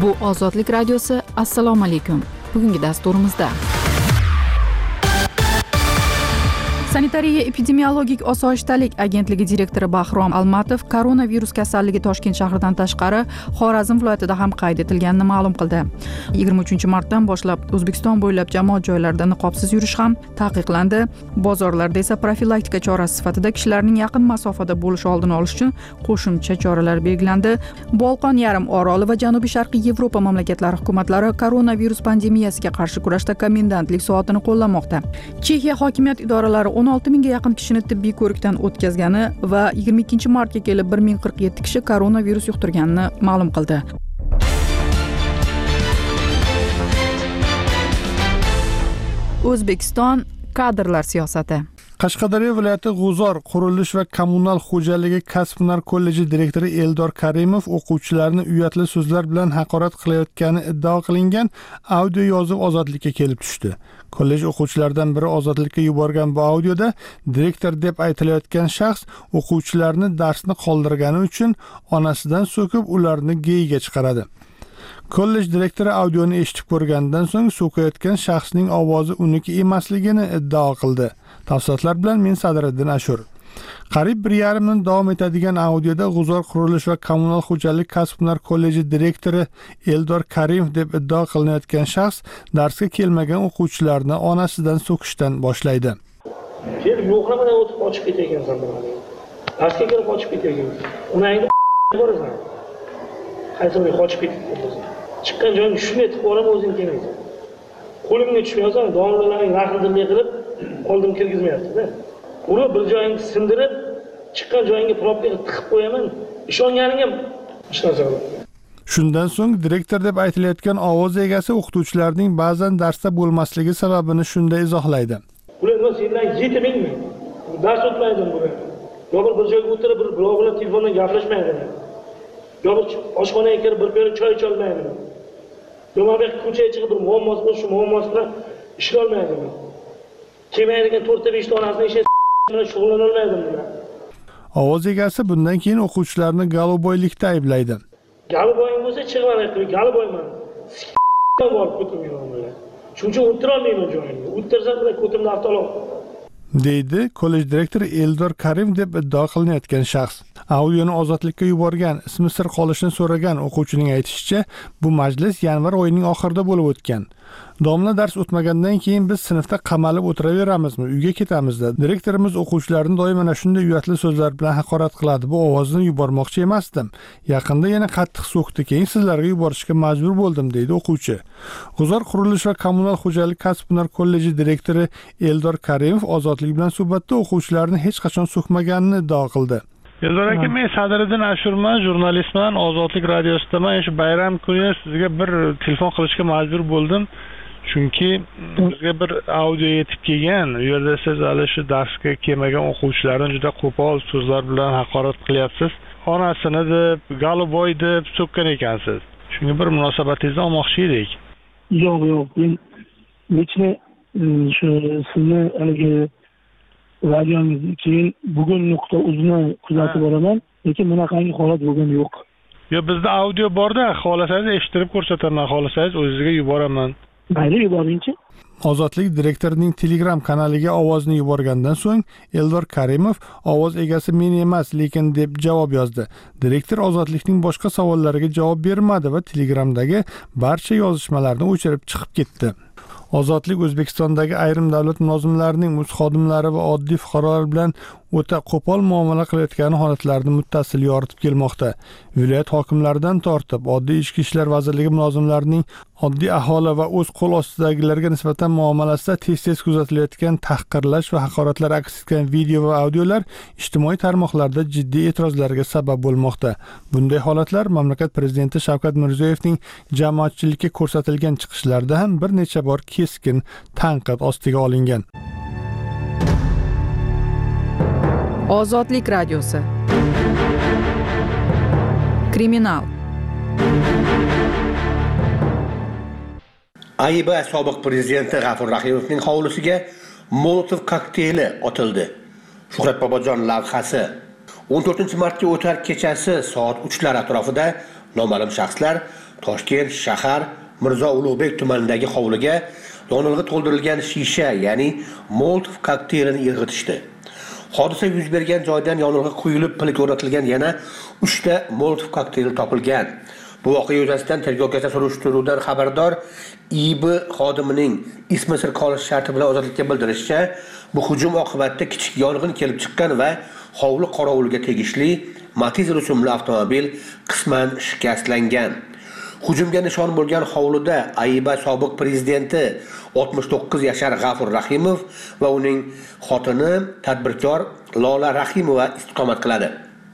Bu Ozodlik radiosi. Assalomu alaykum. Bugungi dasturimizda Sanitariya epidemiologik osoyishtalik agentligi direktori Bahrom Almatov koronavirus kasalligi Toshkent shahridan tashqari Xorazm viloyatida ham qayd etilganini ma'lum qildi. 23-martdan boshlab O'zbekiston bo'ylab jamoat joylarida niqobsiz yurish ham taqiqlandi. Bozorlarda esa profilaktika chorasi sifatida kishilarning yaqin masofada bo'lishi oldini olish uchun qo'shimcha choralar belgilandi. Bolqon yarim oroli va Janubiy Sharqiy Yevropa mamlakatlari hukumatlari koronavirus pandemiyasiga qarshi kurashda komendantlik soatini qo'llamoqda. Chexiya hokimiyat idoralari 16 mingga yaqin kishini tibbiy ko'rikdan o'tkazgani va 22-martga kelib 1047 kishi koronavirus yuqtirganini ma'lum qildi. O'zbekiston kadrlar siyosati. Qashqadaryo viloyati G'uzor qurilish va kommunal xo'jaligi kasb-hunar kolleji direktori Eldor Karimov o'quvchilarni uyatli so'zlar bilan haqorat qilayotgani iddao qilingan audio yozib ozodlikka kelib tushdi. Kollej o'quvchilaridan biri ozodlikka yuborgan bu audioda direktor deb aytilayotgan shaxs o'quvchilarni darsni qoldirgani uchun onasidan so'kib ularni geyiga chiqaradi. Kollej direktori audioni eshitib ko'rgandan so'ng so'kayotgan shaxsning ovozi uniki emasligini iddao qildi. Tafsilotlar bilan men Sadriddin Ashur. Qariyb 1,5 minut davom etadigan audioda G'uzor qurilish va kommunal xo'jalik kasb-hunar kolleji direktori Eldor Karimov deb iddao qilinayotgan shaxs darsga kelmagan o'quvchilarni onasidan so'kishdan boshlaydi. Kelib yo'qlamadan o'tib qochib ketayotgansan bilan. Darsga kelib qochib ketayotgansan. Unangni borasan. Qaysi bir qochib ketibsan. Chiqqan joyingga shunday etib qo'yam o'zing kelmaysan. Qo'limga tushmaysan, domlalarning rahmdillik qilib qo'ldim kirgizmayapti-da. Uni bir joyingni sindirib, chiqqan joyingga probkaga tiqib qo'yaman. Ishonganingga ishonsa bo'ladi. Shundan so'ng direktor deb aytilayotgan ovoz egasi o'qituvchilarning ba'zan darsda bo'lmasligi sababini shunday izohlaydi. Ular sendan yetimingmi? Dars o'tmaydi bular. Yo'q bir joyga o'tirib, bir biroq bilan telefondan gaplashmaydi. Yo'q oshxonaga kirib bir piyola choy icha olmaydi. Yo'q bir ko'chaga chiqib bir muammosi bo'lsa, shu muammosi bilan ishlay olmaydi. Kelmaydigan 4-5 ta onasini ishi bilan shug'ullana olmaydi bular. Ovoz egasi bundan keyin o'quvchilarni galoboylikda ayblaydi. Galoboying bo'lsa chiqmani qilib, galoboyman. Borib ko'timiman bular. Shuning uchun o'tira olmayman joyimga. O'tirsam bilan ko'timni avtolab deydi kollej direktori Eldor Karim deb iddao qilinayotgan shaxs. Audioni ozodlikka yuborgan, ismi sir qolishini so'ragan o'quvchining aytishicha, bu majlis yanvar oyining oxirida bo'lib o'tgan. Domla dars o'tmagandan keyin biz sinfda qamalib o'tiraveramizmi, uyga ketamizda. Direktorimiz o'quvchilarni doim mana shunday uyatli so'zlar bilan haqorat qiladi. Bu ovozni yubormoqchi emasdim. Yaqinda yana qattiq so'kdi, keyin sizlarga yuborishga majbur bo'ldim, deydi o'quvchi. G'uzor qurilish va kommunal xo'jalik kasb-hunar kolleji direktori Eldor Karimov ozodlik bilan suhbatda o'quvchilarni hech qachon so'kmaganini iddao qildi. Eldor aka, men Sadriddin Ashurman, jurnalistman, Ozodlik radiosidaman. Shu bayram kuni sizga bir telefon qilishga majbur bo'ldim. Chunki bizga bir audio yetib kelgan. U yerda siz hali shu darsga kelmagan o'quvchilarni juda qo'pol so'zlar bilan haqorat qilyapsiz. Onasini deb, galoboy deb so'kkan ekansiz. Shunga bir munosabatingizni olmoqchi edik. Yo'q, men nechta shu sizni haligi radiongizni keyin bugun.uz'ni kuzatib boraman, lekin bunaqangi holat bo'lgan yo'q. Yo, bizda audio borda, xohlasangiz eshittirib ko'rsataman, xohlasangiz o'zingizga yuboraman. Mayli, yuboringchi. Ozodlik direktorining Telegram kanaliga ovozni yuborgandan so'ng Eldor Karimov ovoz egasi men emas, lekin deb javob yozdi. Direktor ozodlikning boshqa savollariga javob bermadi va Telegramdagi barcha yozishmalarni o'chirib chiqib ketdi. Ozodlik O'zbekistondagi ayrim davlat mulozimlarining o'z xodimlari va oddiy fuqarolar bilan o'ta qo'pol muomala qilayotgani holatlarini muttasil yoritib kelmoqda. Viloyat hokimlaridan tortib, oddiy ichki ishlar vazirligi mulozimlarining oddiy aholi va o'z qo'l ostidagilarga nisbatan muomalasida tez-tez kuzatilayotgan tahqirlash va haqoratlar aks etgan video va audiolar ijtimoiy tarmoqlarda jiddiy e'tirozlarga sabab bo'lmoqda. Bunday holatlar mamlakat prezidenti Shavkat Mirziyoyevning jamoatchilikka ko'rsatilgan chiqishlarida ham bir necha bor keskin tanqid ostiga olingan. Ozodlik radiosi. Kriminal. AIB sobiq prezidenti G'afur Rahimovning hovlisiga Molotov kokteyli otildi. Shuhrat Bobojon lavhasi 14-martga o'tar kechasi soat 3lar atrofida noma'lum shaxslar Toshkent shahar Mirzo Ulug'bek tumanidagi hovliga yonilg'i to'ldirilgan shisha, ya'ni Molotov kokteylini irg'itishdi. Hodisa yuz bergan joydan yonilg'i quyilib, pilga o'rnatilgan yana 3 ta Molotov kokteyli topilgan. Bu voqea yuzasidan tergovgacha surishtiruvdan xabardor IB xodimining ismi sir qolish sharti bilan ozodlikka bildirishicha, bu hujum oqibatida kichik yong'in kelib chiqqan va hovli qorovuliga tegishli Matiz rusumli avtomobil qisman shikastlangan. Hujumga nishon bo'lgan hovlida Ayba sobiq prezidenti 69 yashar G'afur Rahimov va uning xotini tadbirkor Lola Rahimova istiqomat qiladi.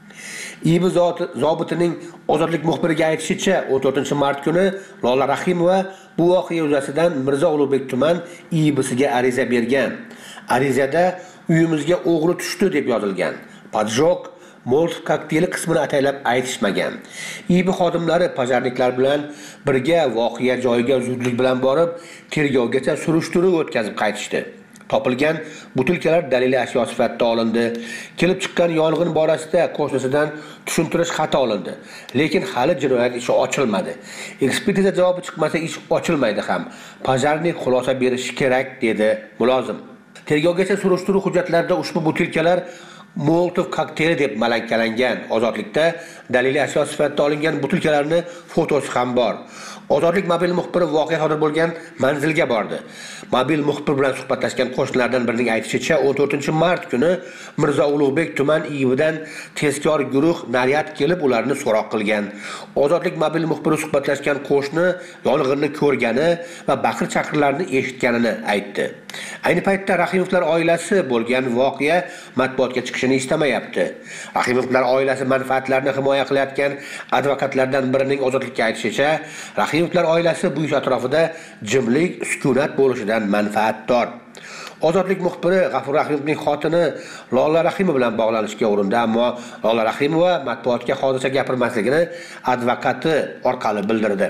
IB zobitining ozodlik muxbiriga aytishicha, 14-mart kuni Lola Rahimova bu voqea yuzasidan Mirzo Ulug'bek tuman IBsiga ariza bergan. Arizada uyimizga o'g'ri tushdi deb yozilgan. Poджог Molotov kokteyli qismini ataylab aytishmagan. IB xodimlari pojarniklar bilan birga voqea joyiga zudlik bilan borib, tergovgacha surishtiruv o'tkazib qaytishdi. Topilgan butilkalar daliliy ashyo sifatida olindi. Kelib chiqqan yong'in borasida qo'shnisidan tushuntirish xati olindi. Lekin hali jinoyat ishi ochilmadi. Ekspertiza javobi chiqmasa ish ochilmaydi ham. Pojarnik xulosa berishi kerak, dedi mulozim. Tergovgacha surishtiruv hujjatlarida ushbu butilkalar Molotov kokteyli deb malakkalangan. Ozodlikda daliliy ashyo sifatida olingan butilkalarning fotosi ham bor. Ozodlik mobil muxbiri voqea sodir bo'lgan manzilga bordi. Mobil muxbir bilan suhbatlashgan qo'shnilardan birining aytishicha, 14-mart kuni Mirzo Ulug'bek tuman IBdan tezkor guruh naryad kelib ularni so'roq qilgan. Ozodlik mobil muxbiri suhbatlashgan qo'shni yong'inni ko'rgani va baqir-chaqirlarni eshitganini aytdi. Ayni paytda Rahimovlar oilasi bo'lgan voqea matbuotga chiqishini istamayapti. Rahimovlar oilasi manfaatlarini himoya qilayotgan advokatlardan birining ozodlikka aytishicha, Rahimovlar oilasi bu ish atrofida jimlik, sukunat bo'lishidan manfaatdor. Ozodlik muxbiri G'afur Rahimovning xotini Lola Rahimova bilan bog'lanishga urindi, ammo Lola Rahimova matbuotga hozircha gapirmasligini advokati orqali bildirdi.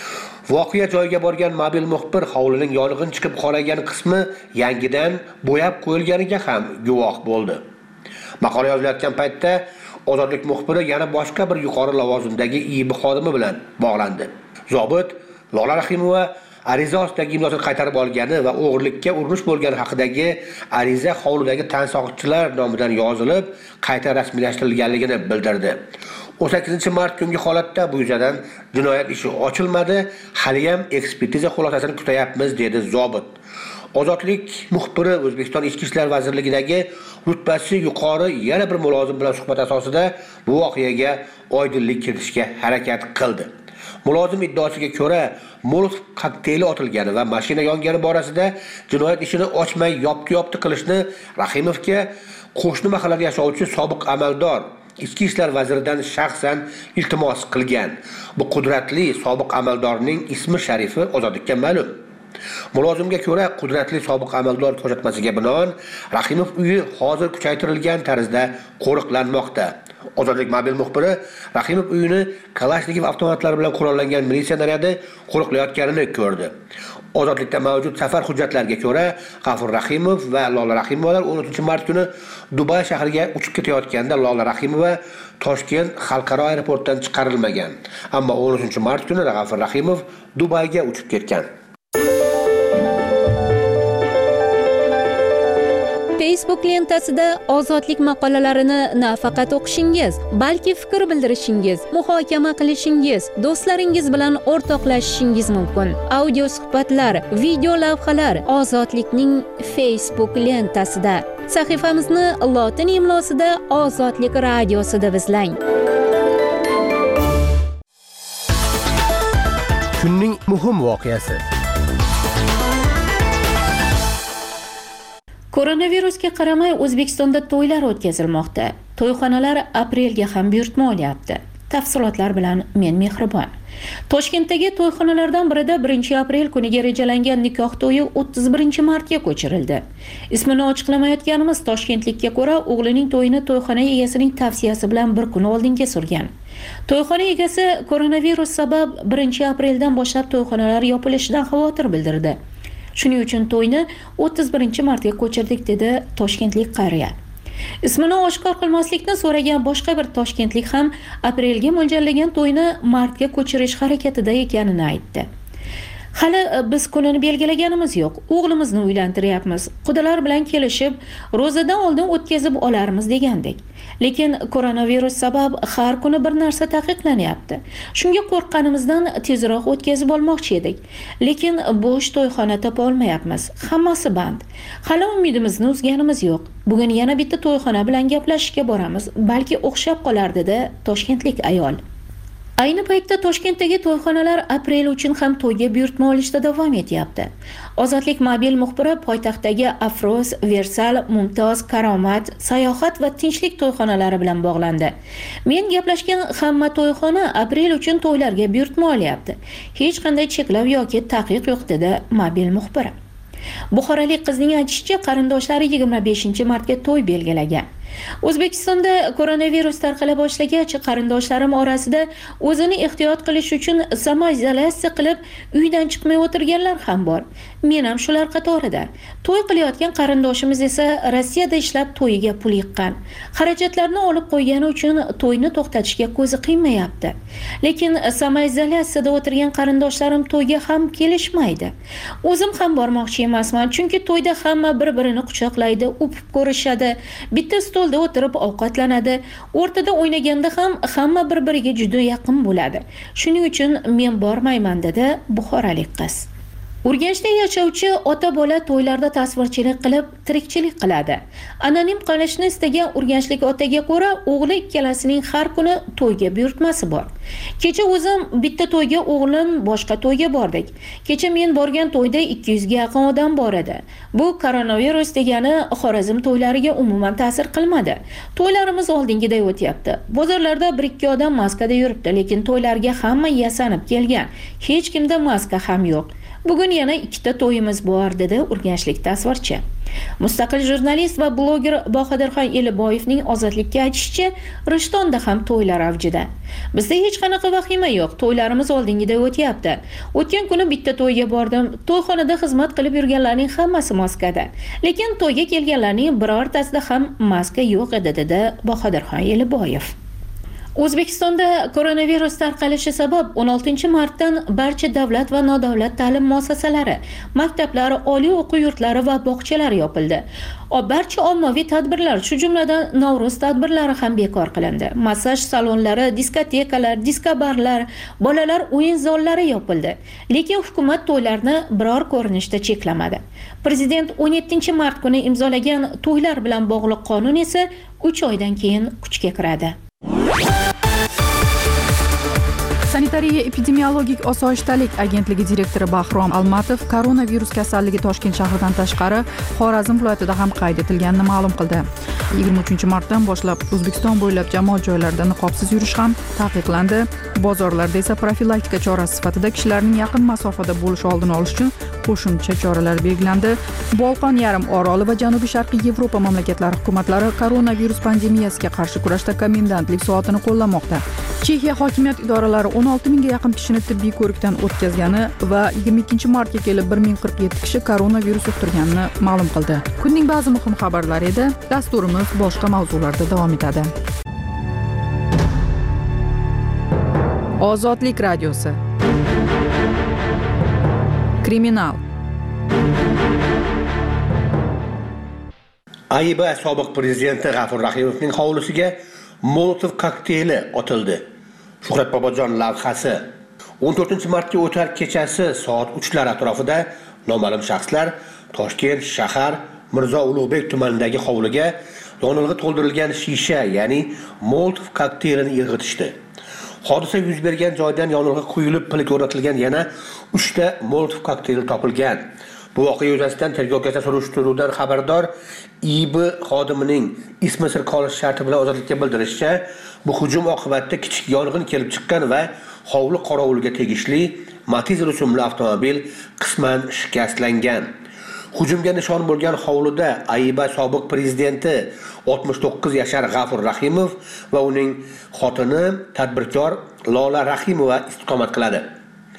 Voqea joyiga borgan mobil muxbir hovlining yong'in chiqib qolagan qismi yangidan bo'yab qo'yilganiga ham guvoh bo'ldi. Maqola yozilayotgan paytda Ozodlik muxbiri yana boshqa bir yuqori lavozimdagi IB xodimi bilan bog'landi. Zobit Lola Rahimova ariza ostidagi imzosini qaytarib olgani va o'g'irlikka urinish bo'lgani haqidagi ariza hovlidagi tansoqchilar nomidan yozilib, qayta rasmiylashtirilganligini bildirdi. 18-mart kungi holatda bu yuzasidan jinoyat ishi ochilmadi, hali ham ekspertiza xulosasini kutayapmiz, dedi zobit. Ozodlik muxbiri O'zbekiston Ichki ishlar vazirligidagi rutbasi yuqori yana bir mulozim bilan suhbat asosida bu voqeaga oydinlik kiritishga harakat qildi. Mulozim iddaosiga ko'ra, Molotov kokteyli otilgani va mashina yongani borasida jinoyat ishini ochmay yopti qilishni Rahimovga qo'shni mahallada yashovchi sobiq amaldor Ichki ishlar vaziridan shaxsan iltimos qilgan. Bu qudratli sobiq amaldorning ismi sharifi ozodlikka ma'lum. Mulozimga ko'ra, qudratli sobiq amaldor ko'rsatmasiga binoan Rahimov uyi hozir kuchaytirilgan tarzda qo'riqlanmoqda. Ozodlik mobil muxbiri Rahimov uyini Kalashnikov avtomatlari bilan qurollangan militsiya naryadi qo'riqlayotganini ko'rdi. Ozodlikda mavjud safar hujjatlariga ko'ra, G'afur Rahimov va Lola Rahimovalar 13-mart kuni Dubay shahriga uchib ketayotganda Lola Rahimova Toshkent xalqaro aeroportdan chiqarilmagan. Ammo 13-mart kuni G'afur Rahimov Dubayga uchib ketgan. Facebook lentasida ozodlik maqolalarini nafaqat o'qishingiz, balki fikr bildirishingiz, muhokama qilishingiz, do'stlaringiz bilan o'rtoqlashishingiz mumkin. Audio suhbatlar, video lavhalar ozodlikning Facebook lentasida. Sahifamizni lotin imlosida Ozodlik radiosida izlang. Kunning muhim voqeasi. Koronavirusga qaramay O'zbekistonda to'ylar o'tkazilmoqda. To'yxonalar aprelga ham buyurtma olyapti. Tafsilotlar bilan men Mehribon. Toshkentdagi to'yxonalardan birida 1-aprel kuniga rejalangan nikoh to'yi 31-martga ko'chirildi. Ismini ochiqlamayotganimiz toshkentlikka ko'ra, o'g'lining to'yini to'yxona egasining tavsiyasi bilan bir kun oldinga surgan. To'yxona egasi koronavirus sabab 1-apreldan boshlab to'yxonalar yopilishidan xavotir bildirdi. Shuning uchun to'yni 31-martga ko'chirdik, dedi toshkentlik qariya. Ismini oshkor qilmaslikni so'ragan boshqa bir toshkentlik ham aprelga mo'ljallagan to'yni martga ko'chirish harakatida ekanini aytdi. Hali biz kunini belgilaganimiz yo'q. O'g'limizni uylantiryapmiz. Qudalar bilan kelishib, ro'zadan oldin o'tkazib olarmiz degandek. Lekin koronavirus sabab har kuni bir narsa taqiqlanyapti. Shunga qo'rqqanimizdan tezroq o'tkazib olmoqchi edik. Lekin bo'sh to'yxona topa olmayapmiz. Hammasi band. Hali umidimizni uzganimiz yo'q. Bugun yana bitta to'yxona bilan gaplashishga boramiz. Balki o'xshab qolar dedi toshkentlik ayol. Ayni paytda Toshkentdagi to'yxonalar aprel uchun ham to'yga buyurtma olishda davom etyapti. Ozodlik mobil muxbiri poytaxtdagi Afroz, Versal, Mumtoz, Karomat, Sayohat va Tinchlik to'yxonalari bilan bog'landi. Men gaplashgan hamma to'yxona aprel uchun to'ylarga buyurtma olyapti. Hech qanday cheklov yoki taqiq yo'q dedi mobil muxbir. Buxorolik qizning aytishicha, qarindoshlari 25-martga to'y belgilagan. O'zbekistonda koronavirus tarqala boshlagach, qarindoshlarim orasida o'zini ehtiyot qilish uchun samoizolyatsiya qilib uydan chiqmay o'tirganlar ham bor. Men ham shular qatorida. To'y qilayotgan qarindoshimiz esa Rossiyada ishlab to'yiga pul yiqqan. Xarajatlarni olib qo'ygani uchun to'yni to'xtatishga ko'zi qiymayapti. Lekin samoizolyatsiyada o'tirgan qarindoshlarim to'yga ham kelishmaydi. O'zim ham bormoqchi emasman, chunki to'yda hamma bir-birini quchoqlaydi, o'pib ko'rishadi. Bitta stolda o'tirib ovqatlanadi. O'rtada o'ynaganda ham hamma bir-biriga juda yaqin bo'ladi. Shuning uchun men bormayman dedi buxorolik qiz. Urganchda yashovchi ota-bola to'ylarda tasvirchilik qilib, tirikchilik qiladi. Anonim qolishni istagan urganchlik otaga ko'ra, o'g'li ikkalasining har kuni to'yga buyurtmasi bor. Kecha o'zim bitta to'yga, o'g'lim boshqa to'yga bordik. Kecha men borgan to'yda 200 ga yaqin odam bor edi. Bu koronavirus degani Xorazm to'ylariga umuman ta'sir qilmadi. To'ylarimiz oldingiday o'tyapti. Bozorlarda 1-2 odam maskada yuribdi, lekin to'ylarga hamma yasanib kelgan. Hech kimda maska ham yo'q. Bugun yana 2ta to'yimiz bor dedi urganchlik tasvirchi. Mustaqil jurnalist va bloger Bahodirxon Eliboyevning Ozodlikka aytishicha, Rishtonda ham to'ylar avjida. Bizda hech qanaqa vahima yo'q, to'ylarimiz oldingiday o'tyapti. O'tgan kuni bitta to'yga bordim. To'yxonada xizmat qilib yurganlarning hammasi maskada. Lekin to'yga kelganlarning birortasida ham maska yo'q edi dedi Bahodirxon Eliboyev. O'zbekistonda koronavirus tarqalishi sabab 16-martdan barcha davlat va nodavlat ta'lim muassasalari, maktablar, oliy o'quv yurtlari va bog'chalar yopildi. Barcha ommaviy tadbirlar, shu jumladan Navro'z tadbirlari ham bekor qilindi. Massaj salonlari, diskotekalar, diskobarlar, bolalar o'yin zollari yopildi. Lekin hukumat to'ylarni biror ko'rinishda cheklamadi. Prezident 17-mart kuni imzolagan to'ylar bilan bog'liq qonun esa 3 oydan keyin kuchga kiradi. Sanitariya epidemiologik osoyishtalik agentligi direktori Bahrom Almatov koronavirus kasalligi Toshkent shahridan tashqari Xorazm viloyatida ham qayd etilganini ma'lum qildi. 23-martdan boshlab O'zbekiston bo'ylab jamoat joylarida niqobsiz yurish ham taqiqlandi. Bozorlarda esa profilaktika chorasi sifatida kishilarning yaqin masofada bo'lishi oldini olish uchun qo'shimcha choralar belgilandi. Bolqon yarim oroli va Janubiy Sharqiy Yevropa mamlakatlari hukumatlari koronavirus pandemiyasiga qarshi kurashda komendantlik soatini qo'llamoqda. Chexiya hokimiyat idoralari 16 mingga yaqin kishini tibbiy ko'rikdan o'tkazgani va 22-martga kelib 1047 kishi koronavirus yuqtirganini ma'lum qildi. Kunning ba'zi muhim xabarlari edi. Dasturimiz boshqa mavzularda davom etadi. Ozodlik radiosi. Kriminal. Ayba sobiq prezidenti G'afur Rahimovning hovlisiga Molotov kokteyli otildi. Shuhrat Bobojon lavhasi. 14-martga o'tar kechasi soat 3lar atrofida noma'lum shaxslar Toshkent shahar Mirzo Ulug'bek tumanidagi hovliga yonilg'i to'ldirilgan shisha, ya'ni Molotov kokteylini irg'itishdi. Hodisa yuz bergan joydan yonilg'i quyilib, pilga o'rnatilgan yana 3 ta Molotov kokteyli topilgan. Bu voqea yuzasidan tergovgacha surishtiruvdan xabardor IB xodimining ismi sir qolish sharti bilan Ozodlikka bildirishicha, bu hujum oqibatida kichik yong'in kelib chiqqan va hovli qorovuliga tegishli Matiz rusumli avtomobil qisman shikastlangan. Hujumga nishon bo'lgan hovlida Ayba sobiq prezidenti 69 yashar G'afur Rahimov va uning xotini tadbirkor Lola Rahimova istiqomat qiladi.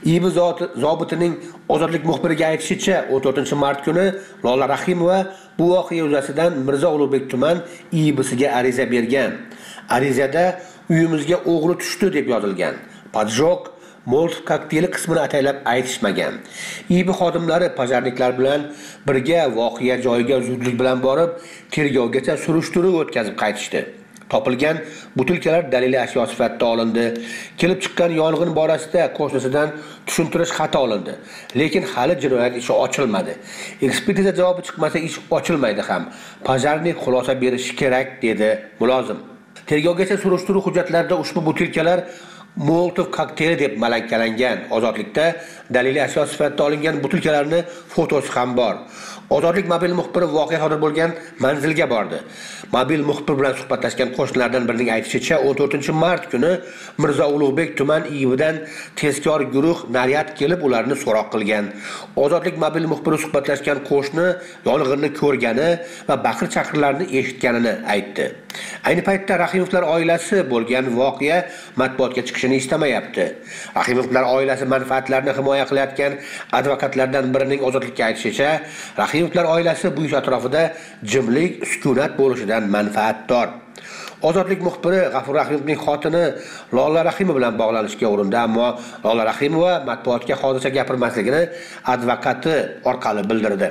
IB zobitining ozodlik muxbiriga aytishicha, 14-mart kuni Lola Rahimova bu voqea yuzasidan Mirzo Ulug'bek tuman IBsiga ariza bergan. Arizada uyimizga o'g'ri tushdi deb yozilgan. Poджог Molotov kokteyli qismini ataylab aytishmagan. IB xodimlari pojarniklar bilan birga voqea joyiga zudlik bilan borib, tergovgacha surishtiruv o'tkazib qaytishdi. Topilgan butilkalar daliliy ashyo sifatida olindi. Kelib chiqqan yong'in borasida qo'shnisidan tushuntirish xati olindi. Lekin hali jinoyat ishi ochilmadi. Ekspertiza javobi chiqmasa ish ochilmaydi ham. Pojarnik xulosa berishi kerak, dedi mulozim. Tergovgacha surishtiruv hujjatlarida ushbu butilkalar Molotov kokteyli deb malakkalangan. Ozodlikda daliliy ashyo sifatida olingan butilkalarni fotosi ham bor. Ozodlik mobil muxbiri voqea sodir bo'lgan manzilga bordi. Mobil muxbir bilan suhbatlashgan qo'shnilardan birining aytishicha, 14-mart kuni Mirzo Ulug'bek tuman IBdan tezkor guruh naryad kelib ularni so'roq qilgan. Ozodlik mobil muxbiri suhbatlashgan qo'shni yong'inni ko'rgani va baqir-chaqirlarni eshitganini aytdi. Ayni paytda Rahimovlar oilasi bo'lgan voqea matbuotga chiqishini istamayapti. Rahimovlar oilasi manfaatlarini himoya qilayotgan advokatlardan birining ozodlikka aytishicha, Rahimovlar oilasi bu ish atrofida jimlik, sukunat bo'lishidan manfaatdor. Ozodlik muxbiri G'afur Rahimovning xotini Lola Rahimova bilan bog'lanishga urindi, ammo Lola Rahimova matbuotga hozircha gapirmasligini advokati orqali bildirdi.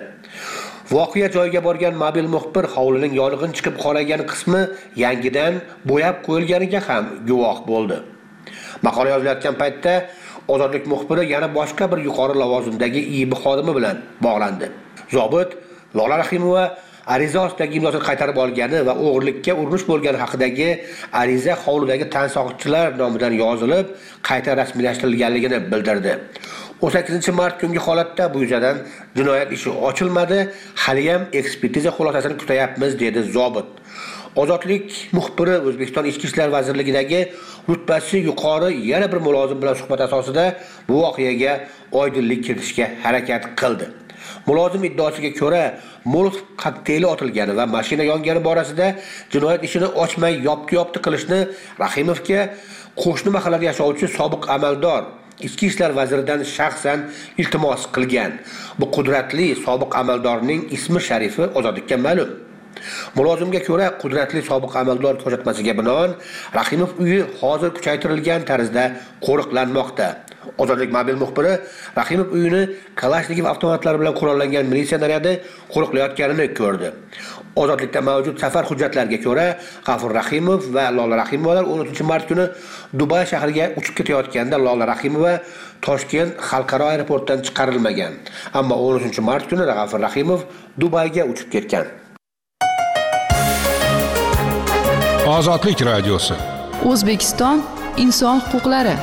Voqea joyiga borgan mobil muxbir hovlining yong'in chiqib qolgan qismi yangidan bo'yab qo'yilganiga ham guvoh bo'ldi. Maqola yozilayotgan paytda Ozodlik muxbiri yana boshqa bir yuqori lavozimdagi IB xodimi bilan bog'landi. Zobit Lola Rahimova ariza ostidagi imzosini qaytarib olgani va o'g'irlikka urinish bo'lgani haqidagi ariza hovlidagi tansoqchilar nomidan yozilib, qayta rasmiylashtirilganligini bildirdi. 18-mart kungi holatda bu yuzasidan jinoyat ishi ochilmadi, hali ham ekspertiza xulosasini kutayapmiz, dedi zobit. Ozodlik muxbiri O'zbekiston Ichki ishlar vazirligidagi rutbasi yuqori yana bir mulozim bilan suhbat asosida bu voqeaga oydinlik kiritishga harakat qildi. Mulozim iddaosiga ko'ra, Molotov kokteyli otilgani va mashina yongani borasida jinoyat ishini ochmay yopti qilishni Rahimovga qo'shni mahallada yashovchi sobiq amaldor Ichki ishlar vaziridan shaxsan iltimos qilgan. Bu qudratli sobiq amaldorning ismi sharifi ozodlikka ma'lum. Mulozimga ko'ra, qudratli sobiq amaldor ko'rsatmasiga binoan Rahimov uyi hozir kuchaytirilgan tarzda qo'riqlanmoqda. Ozodlik mobil muxbiri Rahimov uyini Kalashnikov avtomatlari bilan qurollangan militsiya naryadi qo'riqlayotganini ko'rdi. Ozodlikda mavjud safar hujjatlariga ko'ra, G'afur Rahimov va Lola Rahimovalar 13-mart kuni Dubay shahriga uchib ketayotganda Lola Rahimova Toshkent xalqaro aeroportdan chiqarilmagan. Ammo 13-mart kuni G'afur Rahimov Dubayga uchib ketgan. Ozodlik radiosi. O'zbekiston inson huquqlari.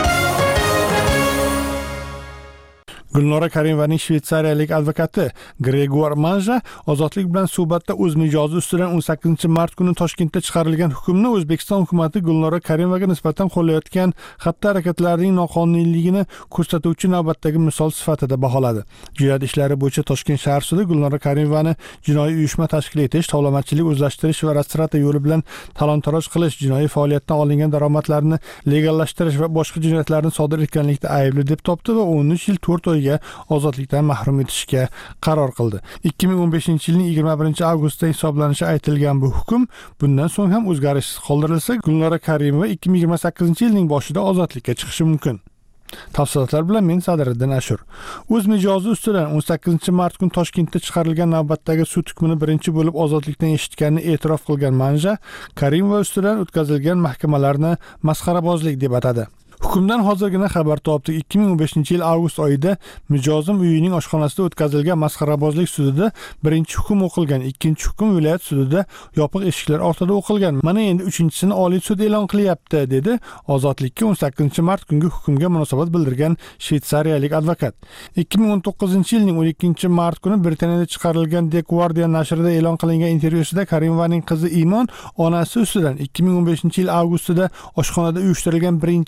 Gulnora Karimovaning shvetsariyalik advokati Gregor Manja ozodlik bilan suhbatda o'z mijozi ustidan 18-mart kuni Toshkentda chiqarilgan hukmni O'zbekiston hukumatı Gulnora Karimovaga nisbatan qo'llayotgan xatti-harakatlarining noqonuniyligini ko'rsatuvchi navbatdagi misol sifatida baholadi. Jinoyat ishlari bo'yicha Toshkent shahar sudi Gulnora Karimovani jinoiy uyushma tashkil etish, tovlamachilik, o'zlashtirish va rastrata yo'li bilan talon-taroj qilish, jinoiy faoliyatdan olingan daromadlarni legallashtirish va boshqa jinoyatlarni sodir etganlikda aybli deb topdi va 13 yil 4 oyga ozodlikdan mahrum etishga qaror qildi. 2015-yilning 21-avgustda hisoblanishi aytilgan bu hukm bundan so'ng ham o'zgarishsiz qoldirilsa, Gulnora Karimova 2028-yilning boshida ozodlikka chiqishi mumkin. Tafsilotlar bilan men Sadiriddin Ashur. O'z mijozi ustidan 18-mart kuni Toshkentda chiqarilgan navbatdagi sud hukmini birinchi bo'lib ozodlikdan eshitganini e'tirof qilgan Manja, Karimova ustidan o'tkazilgan mahkamalarni masxarabozlik deb atadi. Hukmdan hozirgina xabar topdik. 2015-yil avgust oyida mijozim uyining oshxonasida o'tkazilgan masxarabozlik sudida birinchi hukm o'qilgan, ikkinchi hukm viloyat sudida yopiq eshiklar ortida o'qilgan. Mana endi uchinchisini Oliy sud e'lon qilyapti, dedi ozodlikka 18-mart kungi hukmga munosabat bildirgan shvetsariyalik advokat. 2019-yilning 12-mart kuni Britaniyada chiqarilgan The Guardian nashrida e'lon qilingan intervyusida Karimovaning qizi Imon onasi ustidan 2015-yil avgustida oshxonada uyushtirilgan birinchi mahkama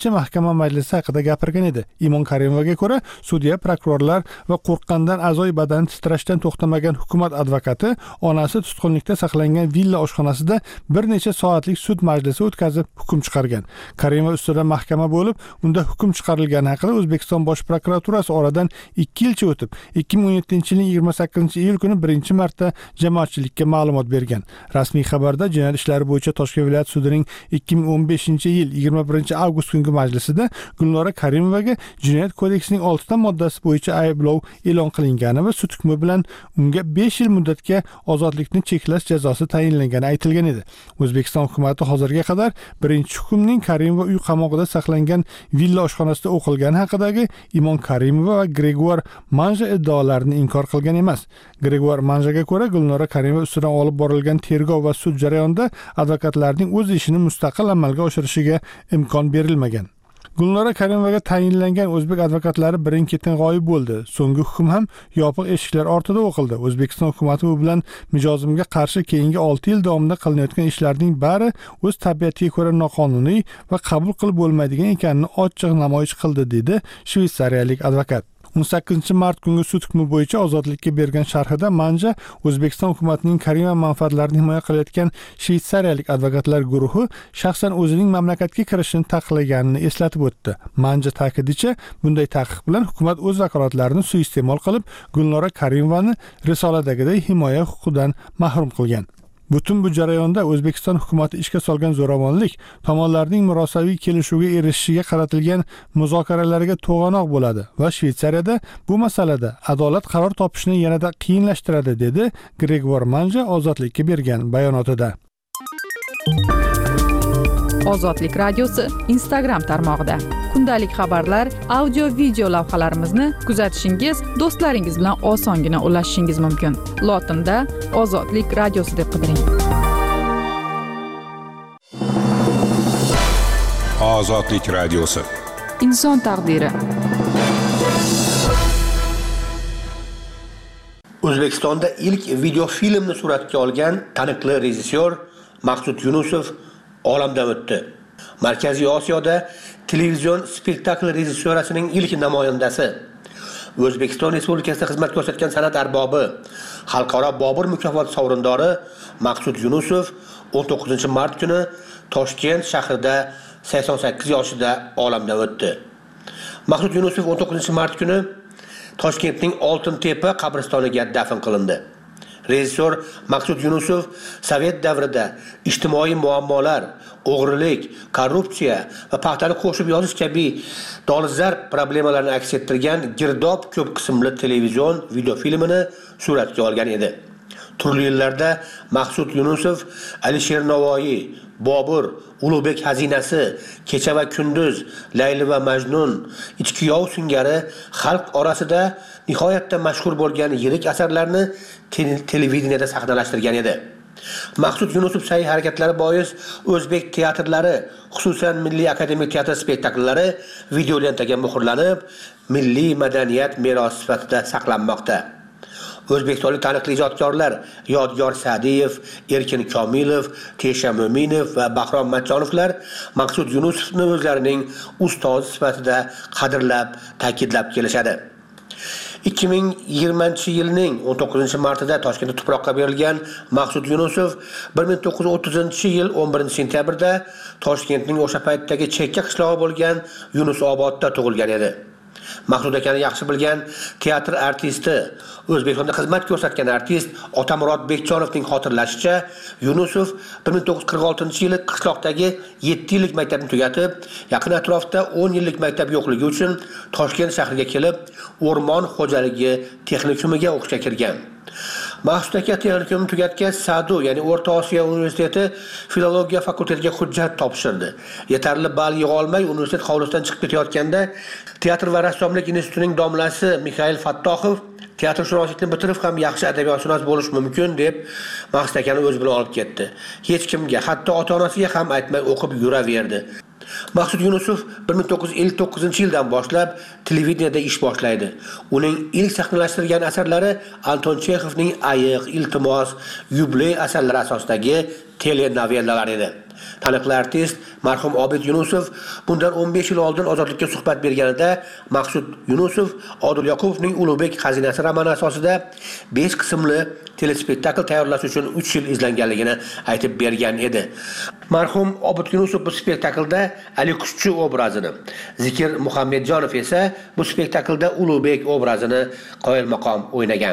mahkama majlisi haqida gapirgan edi. Imon Karimovaga ko'ra, sudya, prokurorlar va qo'rqqandan a'zoy badani titrashdan to'xtamagan hukumat advokati onasi tutqunlikda saqlangan villa oshxonasida bir necha soatlik sud majlisi o'tkazib hukm chiqargan. Karimova ustidan mahkama bo'lib, unda hukm chiqarilgani haqida O'zbekiston Bosh prokuraturasi oradan 2 yilcha o'tib, 2017-yilning 28-iyul kuni birinchi marta jamoatchilikka ma'lumot bergan. Rasmiy xabarda jinoyat ishlari bo'yicha Toshkent viloyat sudining 2015-yil 21-avgust kungi majlisida Gulnora Karimovaga Jinoyat kodeksining 6 moddasi bo'yicha ayblov e'lon qilingani va sud hukmi bilan unga 5 yil muddatga ozodlikni cheklash jazosi tayinlangani aytilgan edi. O'zbekiston hukumatı hozirga qadar birinchi hukmning Karimova uy qamog'ida saqlangan villa oshxonasida o'qilgani haqidagi Imon Karimova va Gregor Manja iddaolarini inkor qilgan emas. Gregor Manjaga ko'ra, Gulnora Karimova ustidan olib borilgan tergov va sud jarayonida advokatlarning o'z ishini mustaqil amalga oshirishiga imkon berilmagan. Gulnora Karimovaga tayinlangan o'zbek advokatlari birin-ketin g'oyib bo'ldi. So'nggi hukm ham yopiq eshiklar ortida o'qildi. O'zbekiston hukumatı u bilan mijozimga qarshi keyingi 6 yil davomida qilinayotgan ishlarning bari o'z tabiatiga ko'ra noqonuniy va qabul qilib bo'lmaydigan ekanini ochiq namoyish qildi, dedi shvetsariyalik advokat. 18 mart kungi sud hukmi bo'yicha ozodlikka bergan sharhida Manja O'zbekiston hukumatining Karimova manfaatlarini himoya qilayotgan shvetsariyalik advokatlar guruhi shaxsan o'zining mamlakatga kirishini taqiqlaganini eslatib o'tdi. Manja ta'kidincha, bunday taqiq bilan hukumat o'z vakolatlarini suiiste'mol qilib, Gulnora Karimovani risoladagidek himoya huquqidan mahrum qilgan. Butun bu jarayonda O'zbekiston hukumatı ishga solgan zo'ravonlik tomonlarning murosaviy kelishuvga erishishiga qaratilgan muzokaralarga to'g'anoq bo'ladi va Shvetsariyada bu masalada adolat qaror topishni yanada qiyinlashtiradi, dedi Gregor Manja ozodlikka bergan bayonotida. Ozodlik radiosi Instagram tarmog'ida kundalik xabarlar, audio, video lavhalarimizni kuzatishingiz, do'stlaringiz bilan osongina ulashishingiz mumkin. Lotinda Ozodlik radiosi deb qidiring. Ozodlik radiosi. Inson taqdiri. O'zbekistonda ilk video filmni suratga olgan taniqli rejissyor Maqsud Yunusov olamdan o'tdi. Markaziy Osiyoda televizion spektakl rejissyorasining ilk namoyandasi, O'zbekiston Respublikasida xizmat ko'rsatgan san'at arbobi, xalqaro Bobur mukofoti sovrindori Maqsud Yunusov 19 mart kuni Toshkent shahrida 88 yoshida olamdan o'tdi. Maqsud Yunusov 19 mart kuni Toshkentning Oltintepa qabristoniga dafn qilindi. Rejissor Maqsud Yunusov Sovet davrida ijtimoiy muammolar, o'g'rilik, korrupsiya va paxtani qo'shib yozish kabi dolzarb problemalarni aks ettirgan Girdob ko'p qismli televizion videofilmini suratga olgan edi. Turli yillarda Maqsud Yunusov Alisher Navoiy, Bobur, Ulug'bek xazinasi, Kecha va kunduz, Layli va Majnun, Ichki yov singari xalq orasida nihoyatda mashhur bo'lgan yirik asarlarni televideniyada sahnalashtirgan edi. Maqsud Yunusov sa'y harakatlari bois o'zbek teatrlari, xususan Milliy akademik teatr spektakllari videolentaga muhrlanib, milliy madaniyat merosi sifatida saqlanmoqda. O'zbekistonlik taniqli ijodkorlar Yodgor Sa'diyev, Erkin Komilov, Tesha Mo'minov va Bahrom Matchonovlar Maqsud Yunusovni o'zlarining ustozi sifatida qadrlab, ta'kidlab kelishadi. 2020-yilning 19-martida Toshkentda tuproqqa berilgan Maqsud Yunusov 1930-yil 11-sentyabrda Toshkentning o'sha paytdagi chekka qishlog'i bo'lgan Yunusobodda tug'ilgan edi. Maqsud akani yaxshi bilgan teatr artisti, O'zbekistonda xizmat ko'rsatgan artist Otamurod Bekchonovning xotirlashicha, Yunusov 1946-yili qishloqdagi 7 yillik maktabni tugatib, yaqin atrofda 10 yillik maktab yo'qligi uchun Toshkent shahriga kelib, o'rmon xo'jaligi texnikumiga o'qishga kirgan. Maqsud aka texnikumni tugatgach, Sadu, ya'ni O'rta Osiyo universiteti filologiya fakultetiga hujjat topshirdi. Yetarli ball yig'a olmay universitet hovlisidan chiqib ketayotganda Teatr va rassomlik institutining domlasi Mikhail Fattoxov teatrshunoslikni bitirib ham yaxshi adabiyotshunos bo'lish mumkin deb Maqsud akani o'z bilan olib ketdi. Hech kimga, hatto ota-onasiga ham aytmay o'qib yuraverdi. Maqsud Yunusov 1959-yildan boshlab televideniyada ish boshlaydi. Uning ilk sahnalashtirgan asarlari Anton Chexovning Ayiq, Iltimos, Yubiley asarlari asosidagi telenovellalar edi. Taniqli artist marhum Obid Yunusov bundan 15 yil oldin Ozodlikka suhbat berganida Maqsud Yunusov Odil Yoqubovning Ulug'bek xazinasi romani asosida 5 qismli telespektakl tayyorlash uchun 3 yil izlanganligini aytib bergan edi. Marhum Obid Yunusov bu spektaklda Ali Qushchi obrazini, Zikir Muhammadjonov esa bu spektaklda Ulug'bek obrazini qoyilmaqom o'ynagan.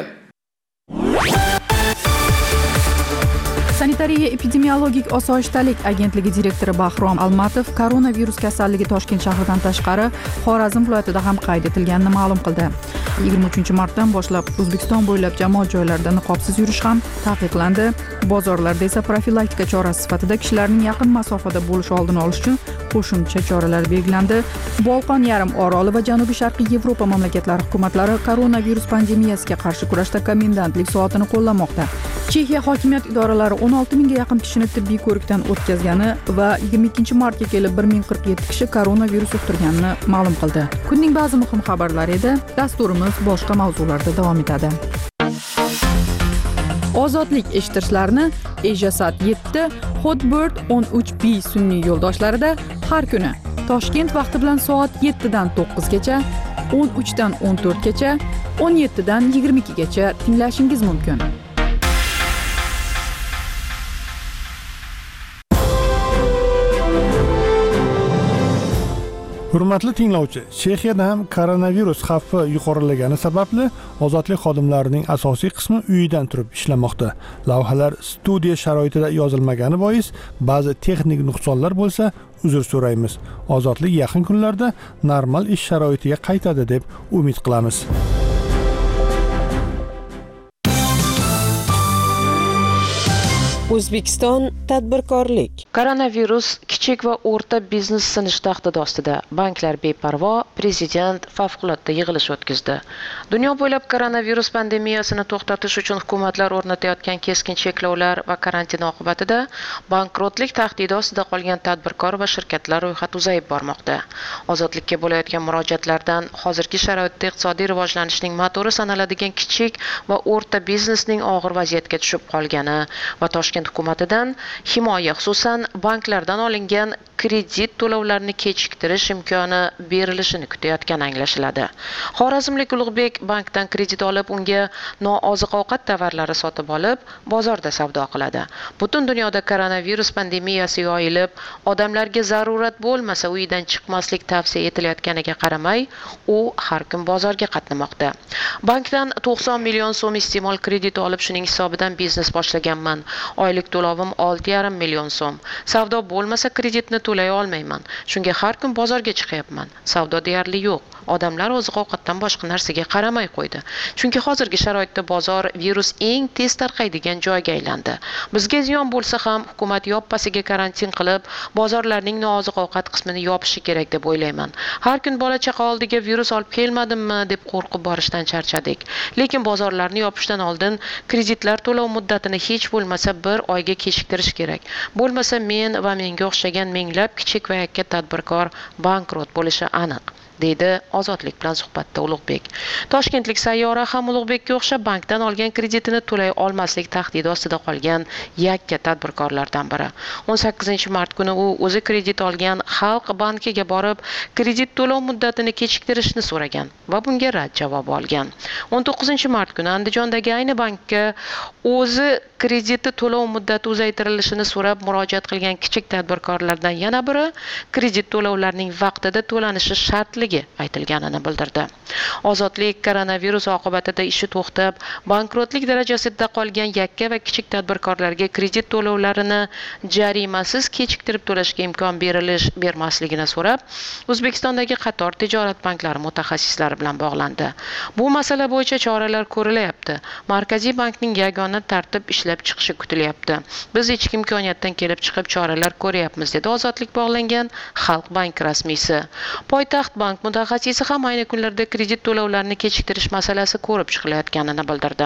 Sanitariya epidemiologik osoyishtalik agentligi direktori Bahrom Almatov koronavirus kasalligi Toshkent shahridan tashqari Xorazm viloyatida ham qayd etilganini ma'lum qildi. 23-martdan boshlab O'zbekiston bo'ylab jamoat joylarida niqobsiz yurish ham taqiqlandi. Bozorlarda esa profilaktika chorasi sifatida kishilarning yaqin masofada bo'lish oldini olish uchun qo'shimcha choralar belgilandi. Bolqon yarim oroli va Janubiy Sharqiy Yevropa mamlakatlari hukumatlari koronavirus pandemiyasiga qarshi kurashda komendantlik soatini qo'llamoqda. Chexiya hokimiyat idoralari 16 mingga yaqin kishini tibbiy ko'rikdan o'tkazgani va 22-martga kelib 1047 kishi koronavirus yuqtirganini ma'lum qildi. Kunning ba'zi muhim xabarlari edi. Dasturimiz boshqa mavzularda davom etadi. Ozodlik eshittirishlarni Ejasat 7, Hotbird 13B sun'iy yo'ldoshlarida har kuni Toshkent vaqti bilan soat 7 dan 9 gacha, 13 dan 14 gacha, 17 dan 22 gacha tinglashingiz mumkin. Hurmatli tinglovchi, Chexiyada ham koronavirus xavfi yuqorilagani sababli ozodlik xodimlarining asosiy qismi uyidan turib ishlamoqda. Lavhalar studiya sharoitida yozilmagani bois ba'zi texnik nuqsonlar bo'lsa, uzr so'raymiz. Ozodlik yaqin kunlarda normal ish sharoitiga qaytadi deb umid qilamiz. O'zbekiston tadbirkorlik. Koronavirus kichik va o'rta biznes sinish tahdidi ostida. Banklar beparvo, prezident favqulodda yig'ilish o'tkazdi. Dunyo bo'ylab koronavirus pandemiyasini to'xtatish uchun hukumatlar o'rnatayotgan keskin cheklovlar va karantin oqibatida bankrotlik tahdidi ostida qolgan tadbirkor va shirkatlar ro'yxati uzayib bormoqda. Ozodlikka bo'layotgan murojaatlardan hozirgi sharoitda iqtisodiy rivojlanishning motori sanaladigan kichik va o'rta biznesning og'ir vaziyatga tushib qolgani va Toshkent hukumatidan himoya, xususan banklardan olingan kredit to'lovlarini kechiktirish imkoni berilishini kutayotgani anglashiladi. Xorazmlik Ulug'bek bankdan kredit olib, unga nooziq-ovqat tovarlari sotib olib, bozorda savdo qiladi. Butun dunyoda koronavirus pandemiyasi yoyilib, odamlarga zarurat bo'lmasa uyidan chiqmaslik tavsiya etilayotganiga qaramay, u har kun bozorga qatnamoqda. Bankdan 90 million so'm iste'mol krediti olib, shuning hisobidan biznes boshlaganman. Oylik to'lovim 6,5 million so'm. Savdo bo'lmasa kreditni to'lay olmayman. Shunga har kun bozorga chiqyapman. Savdo deyarli yo'q. Odamlar oziq-ovqatdan boshqa narsaga qaramay qo'ydi. Chunki hozirgi sharoitda bozor virus eng tez tarqaydigan joyga aylandi. Bizga ziyon bo'lsa ham hukumat yoppasiga karantin qilib, bozorlarning nooziq-ovqat qismini yopishi kerak deb o'ylayman. Har kun bola chaqa oldiga virus olib kelmadimmi deb qo'rqib borishdan charchadik. Lekin bozorlarni yopishdan oldin kreditlar to'lov muddatini hech bo'lmasa 1 oyga kechiktirish kerak. Bo'lmasa men va menga o'xshagan minglab kichik va yakka tadbirkor bankrot bo'lishi aniq, deydi Ozodlik bilan suhbatda Ulug'bek. Toshkentlik Sayyora ham Ulug'bekka o'xshab bankdan olgan kreditini to'lay olmaslik tahdidi ostida qolgan yakka tadbirkorlardan biri. 18-mart kuni u o'zi kredit olgan Xalq bankiga borib, kredit to'lov muddatini kechiktirishni so'ragan va bunga rad javobi olgan. 19-mart kuni Andijondagi ayni bankka o'zi krediti to'lov muddati uzaytirilishini so'rab murojaat qilgan kichik tadbirkorlardan yana biri kredit to'lovlarining vaqtida to'lanishi shartligi aytilganini bildirdi. Ozodlik koronavirus oqibatida ishi to'xtab, bankrotlik darajasida qolgan yakka va kichik tadbirkorlarga kredit to'lovlarini jarimasiz kechiktirib to'lashga imkon bermasligini so'rab, O'zbekistondagi qator tijorat banklari mutaxassislari bilan bog'landi. Bu masala bo'yicha choralar ko'rilyapti. Markaziy bankning yagona tartib ishlab chiqishi kutilyapti. Biz ichki imkoniyatdan kelib chiqib choralar ko'ryapmiz, dedi Ozodlik bog'langan Xalq bank rasmiysi. Poytaxt bank mutaxassisi ham ayni kunlarda kredit to'lovlarini kechiktirish masalasi ko'rib chiqilayotganini bildirdi.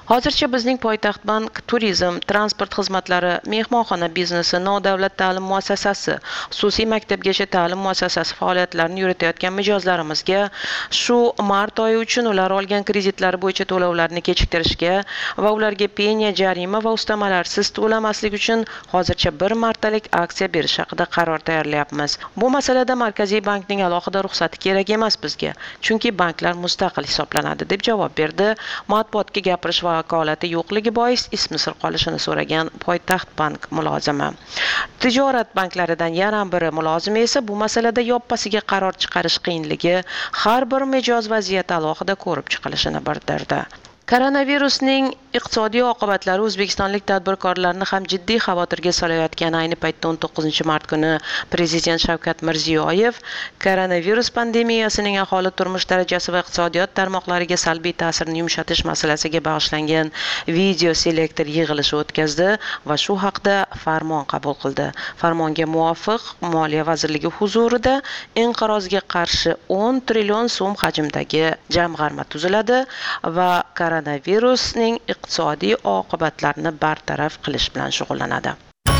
Hozircha bizning poytaxt bank, turizm, transport xizmatlari, mehmonxona biznesi, nodavlat ta'lim muassasasi, xususiy maktabgacha ta'lim muassasasi faoliyatlarini yuritayotgan mijozlarimizga shu mart oyi uchun ular olgan kreditlari bo'yicha to'lovlarni kechiktirishga va ularga penya, jarima va ustamalarsiz to'lamaslik uchun hozircha bir martalik aksiya berish haqida qaror tayyorlayapmiz. Bu masalada Markaziy bankning alohida ruxsati kerak emas bizga, chunki banklar mustaqil hisoblanadi, deb javob berdi. Matbuotga gapirish vakolati yo'qligi bois ismi sir qolishini so'ragan poytaxt bank mulozimi. Tijorat banklaridan yana biri mulozimi esa bu masalada yoppasiga qaror chiqarish qiyinligi, har bir mijoz vaziyati alohida ko'rib chiqilishini bildirdi. Koronavirusning iqtisodiy oqibatlari o'zbekistonlik tadbirkorlarni ham jiddiy xavotirga solayotgani ayni paytda 19 mart kuni Prezident Shavkat Mirziyoyev koronavirus pandemiyasining aholi turmush darajasi va iqtisodiyot tarmoqlariga salbiy ta'sirini yumshatish masalasiga bag'ishlangan video selektor yig'ilishi o'tkazdi va shu haqda farmon qabul qildi. Farmonga muvofiq Moliya vazirligi huzurida inqirozga qarshi 10 trillion so'm hajmdagi jamg'arma tuziladi va koronavirusning iqtisodiy oqibatlarini bartaraf qilish bilan shug'ullanadi.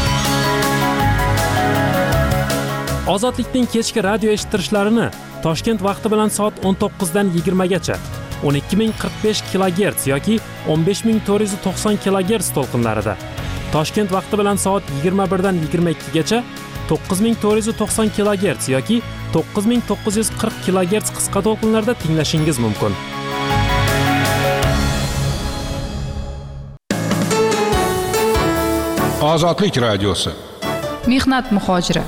Ozodlikning kechki radio eshittirishlarini Toshkent vaqti bilan soat 19 dan 20 gacha 12045 kHz yoki 15490 kHz to'lqinlarida, Toshkent vaqti bilan soat 21 dan 22 gacha 9490 kHz yoki 9940 kHz qisqa to'lqinlarda tinglashingiz mumkin. Ozodlik radiosi. Mehnat muhojiri.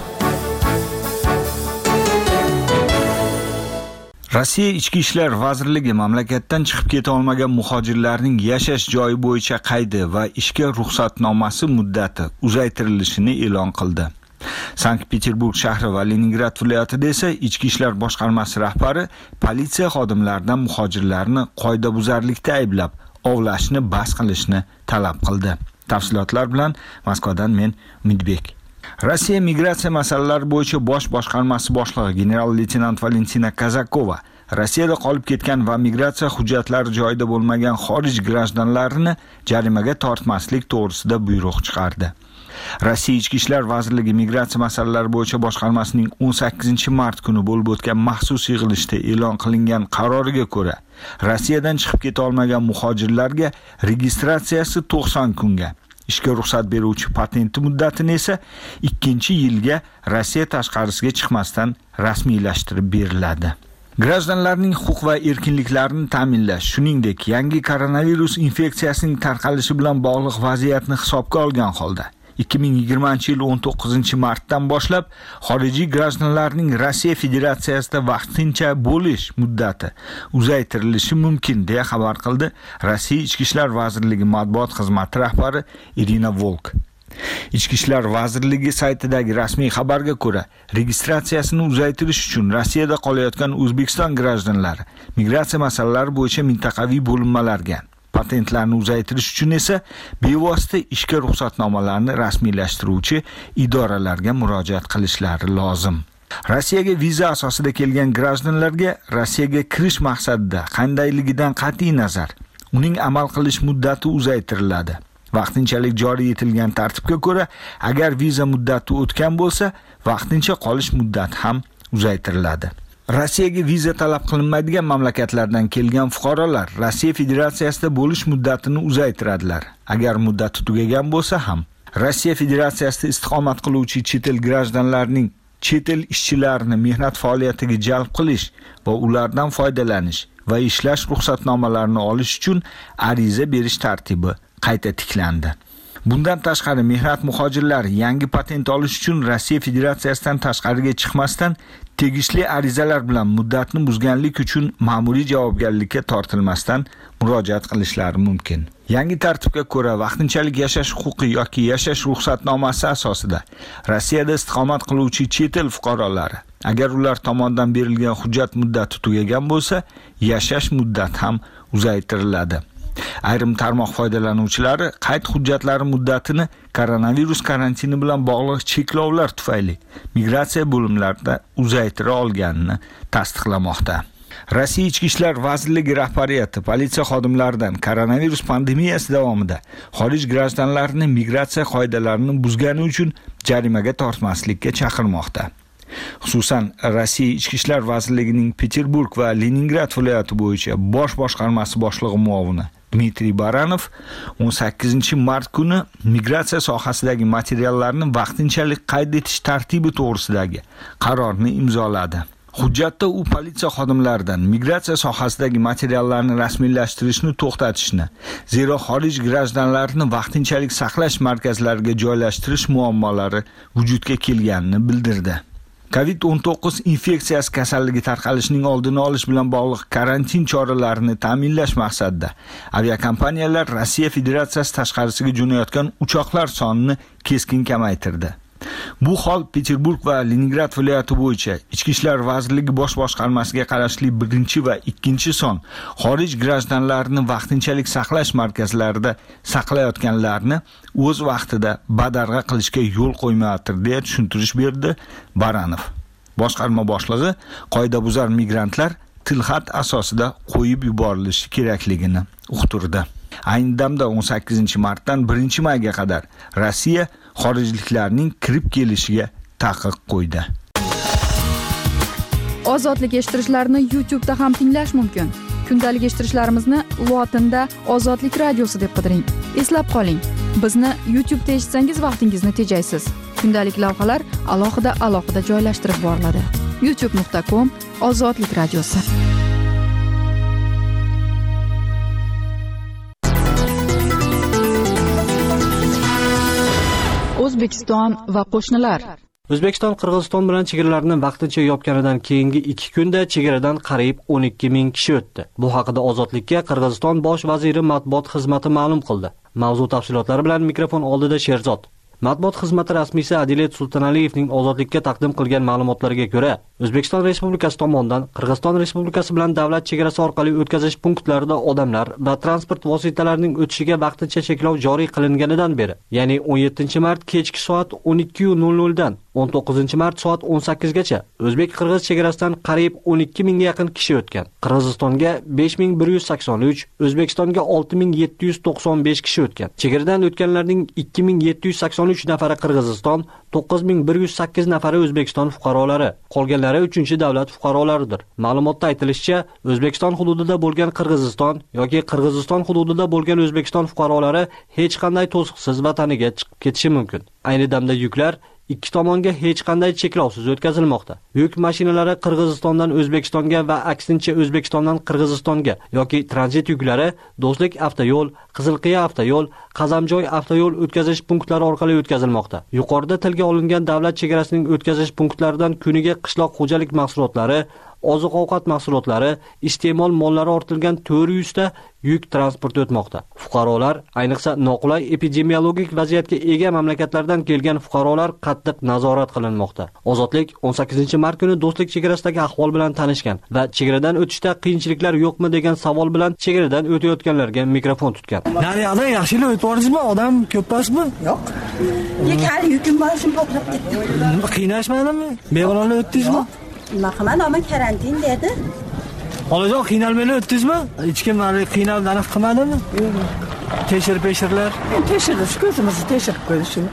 Rossiya Ichki ishlar vazirligi mamlakatdan chiqib keta olmagan muhojirlarning yashash joyi bo'yicha qaydi va ishga ruxsatnomasi muddati uzaytirilishini e'lon qildi. Sankt-Peterburg shahri va Leningrad viloyatida esa Ichki ishlar boshqarmasi rahbari politsiya xodimlaridan muhojirlarni qoidabuzarlikda ayblab, ovlashni bas qilishni talab qildi. Tafsilotlar bilan Moskvadan men Umidbek. Rossiya migratsiya masalalari bo'yicha bosh boshqarmasi boshlig'i general-leytenant Valentina Kazakova Rossiyada qolib ketgan va migratsiya hujjatlari joyida bo'lmagan xorij grajdanlarini jarimaga tortmaslik to'g'risida buyruq chiqardi. Rossiya Ichki ishlar vazirligi migratsiya masalalari bo'yicha boshqarmasining 18-mart kuni bo'lib o'tgan maxsus yig'ilishda e'lon qilingan qaroriga ko'ra, Rossiyadan chiqib keta olmagan muhojirlarga registratsiyasi 90 kunga, ishga ruxsat beruvchi patenti muddatini esa 2-yilga Rossiya tashqarisiga chiqmasdan rasmiylashtirib beriladi. Grajdanlarning huquq va erkinliklarini ta'minlash, shuningdek, yangi koronavirus infeksiyasining tarqalishi bilan bog'liq vaziyatni hisobga olgan holda 2020-yil 19-martdan boshlab xorijiy grajdanlarning Rossiya Federatsiyasida vaqtincha bo'lish muddati uzaytirilishi mumkin, deya xabar qildi Rossiya Ichki ishlar vazirligi matbuot xizmati rahbari Irina Volk. Ichki ishlar vazirligi saytidagi rasmiy xabarga ko'ra, registratsiyasini uzaytirish uchun Rossiyada qolayotgan O'zbekiston grajdanlari migratsiya masalalari bo'yicha mintaqaviy bo'linmalarga, patentlarni uzaytirish uchun esa bevosita ishga ruxsatnomalarni rasmiylashtiruvchi idoralarga murojaat qilishlari lozim. Rossiyaga viza asosida kelgan grajdanlarga Rossiyaga kirish maqsadida qandayligidan qat'iy nazar uning amal qilish muddati uzaytiriladi. Vaqtinchalik joriy etilgan tartibga ko'ra, agar viza muddati o'tgan bo'lsa, vaqtincha qolish muddati ham uzaytiriladi. Rossiyaga viza talab qilinmaydigan mamlakatlardan kelgan fuqarolar Rossiya Federatsiyasida bo'lish muddatini uzaytiradilar. Agar muddati tugagan bo'lsa ham, Rossiya Federatsiyasida istiqomat qiluvchi chet el grajdanlarining chet el ishchilarini mehnat faoliyatiga jalb qilish va ulardan foydalanish va ishlash ruxsatnomalarini olish uchun ariza berish tartibi qayta tiklandi. Bundan tashqari mehnat muhojirlari yangi patent olish uchun Rossiya Federatsiyasidan tashqariga chiqmasdan tegishli arizalar bilan muddatni buzganlik uchun ma'muriy javobgarlikka tortilmasdan murojaat qilishlari mumkin. Yangi tartibga ko'ra, vaqtinchalik yashash huquqi yoki yashash ruxsatnomasi asosida Rossiyada istiqomat qiluvchi chet el fuqarolari, agar ular tomonidan berilgan hujjat muddati tugagan bo'lsa, yashash muddati ham uzaytiriladi. Ayrim tarmoq foydalanuvchilari qayd hujjatlari muddatini koronavirus karantini bilan bog'liq cheklovlar tufayli migratsiya bo'limlarida uzaytira olganini tasdiqlamoqda. Rossiya Ichki ishlar vazirligi rahbariyati politsiya xodimlaridan koronavirus pandemiyasi davomida xorij grajdanlarini migratsiya qoidalarini buzgani uchun jarimaga tortmaslikka chaqirmoqda. Xususan, Rossiya Ichki ishlar vazirligining Peterburg va Leningrad viloyati bo'yicha bosh boshqarmasi boshlig'i muovini Dmitriy Baranov 18-mart kuni migratsiya sohasidagi materiallarni vaqtinchalik qayd etish tartibi to'g'risidagi qarorni imzoladi. Hujjatda u politsiya xodimlaridan migratsiya sohasidagi materiallarni rasmiylashtirishni to'xtatishni, zero xorij grajdanlarini vaqtinchalik saqlash markazlariga joylashtirish muammolari vujudga kelganini bildirdi. COVID-19 infeksiyasi kasalligi tarqalishining oldini olish bilan bog'liq karantin choralarini ta'minlash maqsadida aviakompaniyalar Rossiya Federatsiyasi tashqarisiga jo'nayotgan uchoqlar sonini keskin kamaytirdi. Bu hol Peterburg va Leningrad viloyati bo'yicha Ichki ishlar vazirligi bosh boshqarmasiga qarashli 1 va 2 son xorij grajdanlarini vaqtinchalik saqlash markazlarida saqlayotganlarni o'z vaqtida badarg'a qilishga yo'l qo'ymayapti deya tushuntirish berdi Baranov. Boshqarma boshlig'i qoidabuzar migrantlar tilxat asosida qo'yib yuborilishi kerakligini uqtirdi. Ayni damda 18-martdan 1-mayga qadar Rossiya xorijliklarning kirib kelishiga taqiq qo'ydi. Ozodlik eshittirishlarni YouTube'da ham tinglash mumkin. Kundalik eshittirishlarimizni lotinda Ozodlik radiosi deb qidiring. Eslab qoling, bizni YouTube'da eshitsangiz vaqtingizni tejaysiz. Kundalik lavhalar alohida joylashtirib boriladi. youtube.com/Ozodlik radiosi. O'zbekiston va qo'shnilar. O'zbekiston Qirg'iziston bilan chegaralarni vaqtincha yopganidan keyingi 2 kunda chegaradan qariyb 12,000 kishi o'tdi. Bu haqida Ozodlikka Qirg'iziston bosh vaziri matbuot xizmati ma'lum qildi. Mavzu tafsilotlari bilan mikrofon oldida Sherzod. Matbuot xizmati rasmiysi Adilet Sultonaliyevning Ozodlikka taqdim qilgan ma'lumotlariga ko'ra, O'zbekiston Respublikasi tomonidan Qirg'iziston Respublikasi bilan davlat chegarasi orqali o'tkazish punktlarida odamlar va transport vositalarining o'tishiga vaqtincha cheklov joriy qilinganidan beri, ya'ni 17-mart kechki soat 12:00 dan 19-mart soat 18 gacha o'zbek-qirg'iz chegarasidan qariyb 12,000 ga yaqin kishi o'tgan. Qirg'izistonga 5183, O'zbekistonga 6795 kishi o'tgan. Chegaradan o'tganlarning 2783 nafari Qirg'iziston, 9108 nafari O'zbekiston fuqarolari, qolganlari 3-davlat fuqarolaridir. Ma'lumotda aytilishicha, O'zbekiston hududida bo'lgan Qirg'iziston yoki Qirg'iziston hududida bo'lgan O'zbekiston fuqarolari hech qanday to'siqsiz vataniga chiqib ketishi mumkin. Ayni damda yuklar ikki tomonga hech qanday cheklovsiz o'tkazilmoqda. Yuk mashinalari Qirg'izistondan O'zbekistonga va aksincha O'zbekistondan Qirg'izistonga yoki tranzit yuklari Do'stlik avtoyo'l, Qizilqiya avtoyo'l, Qazamjoy avtoyo'l o'tkazish punktlari orqali o'tkazilmoqda. Yuqorida tilga olingan davlat chegarasining o'tkazish punktlaridan kuniga qishloq xo'jalik mahsulotlari, oziq-ovqat mahsulotlari, iste'mol mollari ortilgan 400 ta yuk transporti o'tmoqda. Fuqarolar, ayniqsa noqulay epidemiologik vaziyatga ega mamlakatlardan kelgan fuqarolar qattiq nazorat qilinmoqda. Ozodlik 18-mart kuni Do'stlik chegarasidagi ahvol bilan tanishgan va chegaradan o'tishda qiyinchiliklar yo'qmi degan savol bilan chegaradan o'tayotganlarga mikrofon tutgan. Naryoqda yaxshilik o'tib borisizmi? Odam ko'p emasmi? Yo'q. Hali yukim bor, shuni to'plab ketdim. Qiynashmadimi? Bemalol o'tdingizmi? Nima qilaman, ama karantin dedi. Olajon, qiynalmay o'tdingizmi? Hech kim meni qiynalib aniq qilmadimi? Tekshirishlar. Tekshirish ko'zimizni tekshirib qo'yishni.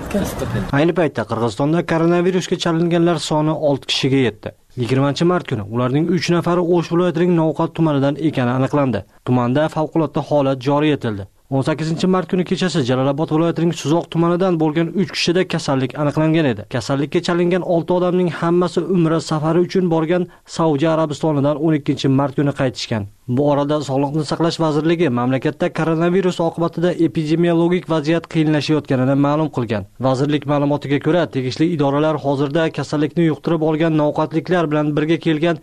Ayni paytda Qirg'izistonda koronavirusga chalinganlar soni 6 kishiga yetdi. 20-mart kuni ularning 3 nafari O'sh viloyatining Novqot tumanidan ekani aniqlandi. Tumanda favqulodda holat joriy etildi. 18-mart kuni kechasi Jalolobod viloyatining Suzoq tumanidan bo'lgan 3 kishida kasallik aniqlangan edi. Kasallikka chalingan 6 odamning hammasi umra safari uchun borgan Saudiya Arabistonidan 12-mart kuni qaytishgan. Bu orada Sog'liqni saqlash vazirligi mamlakatda koronavirus oqibatida epidemiologik vaziyat qiyinlashayotganini ma'lum qilgan. Vazirlik ma'lumotiga ko'ra, tegishli idoralar hozirda kasallikni yuqtirib olgan novqatliklar bilan birga kelgan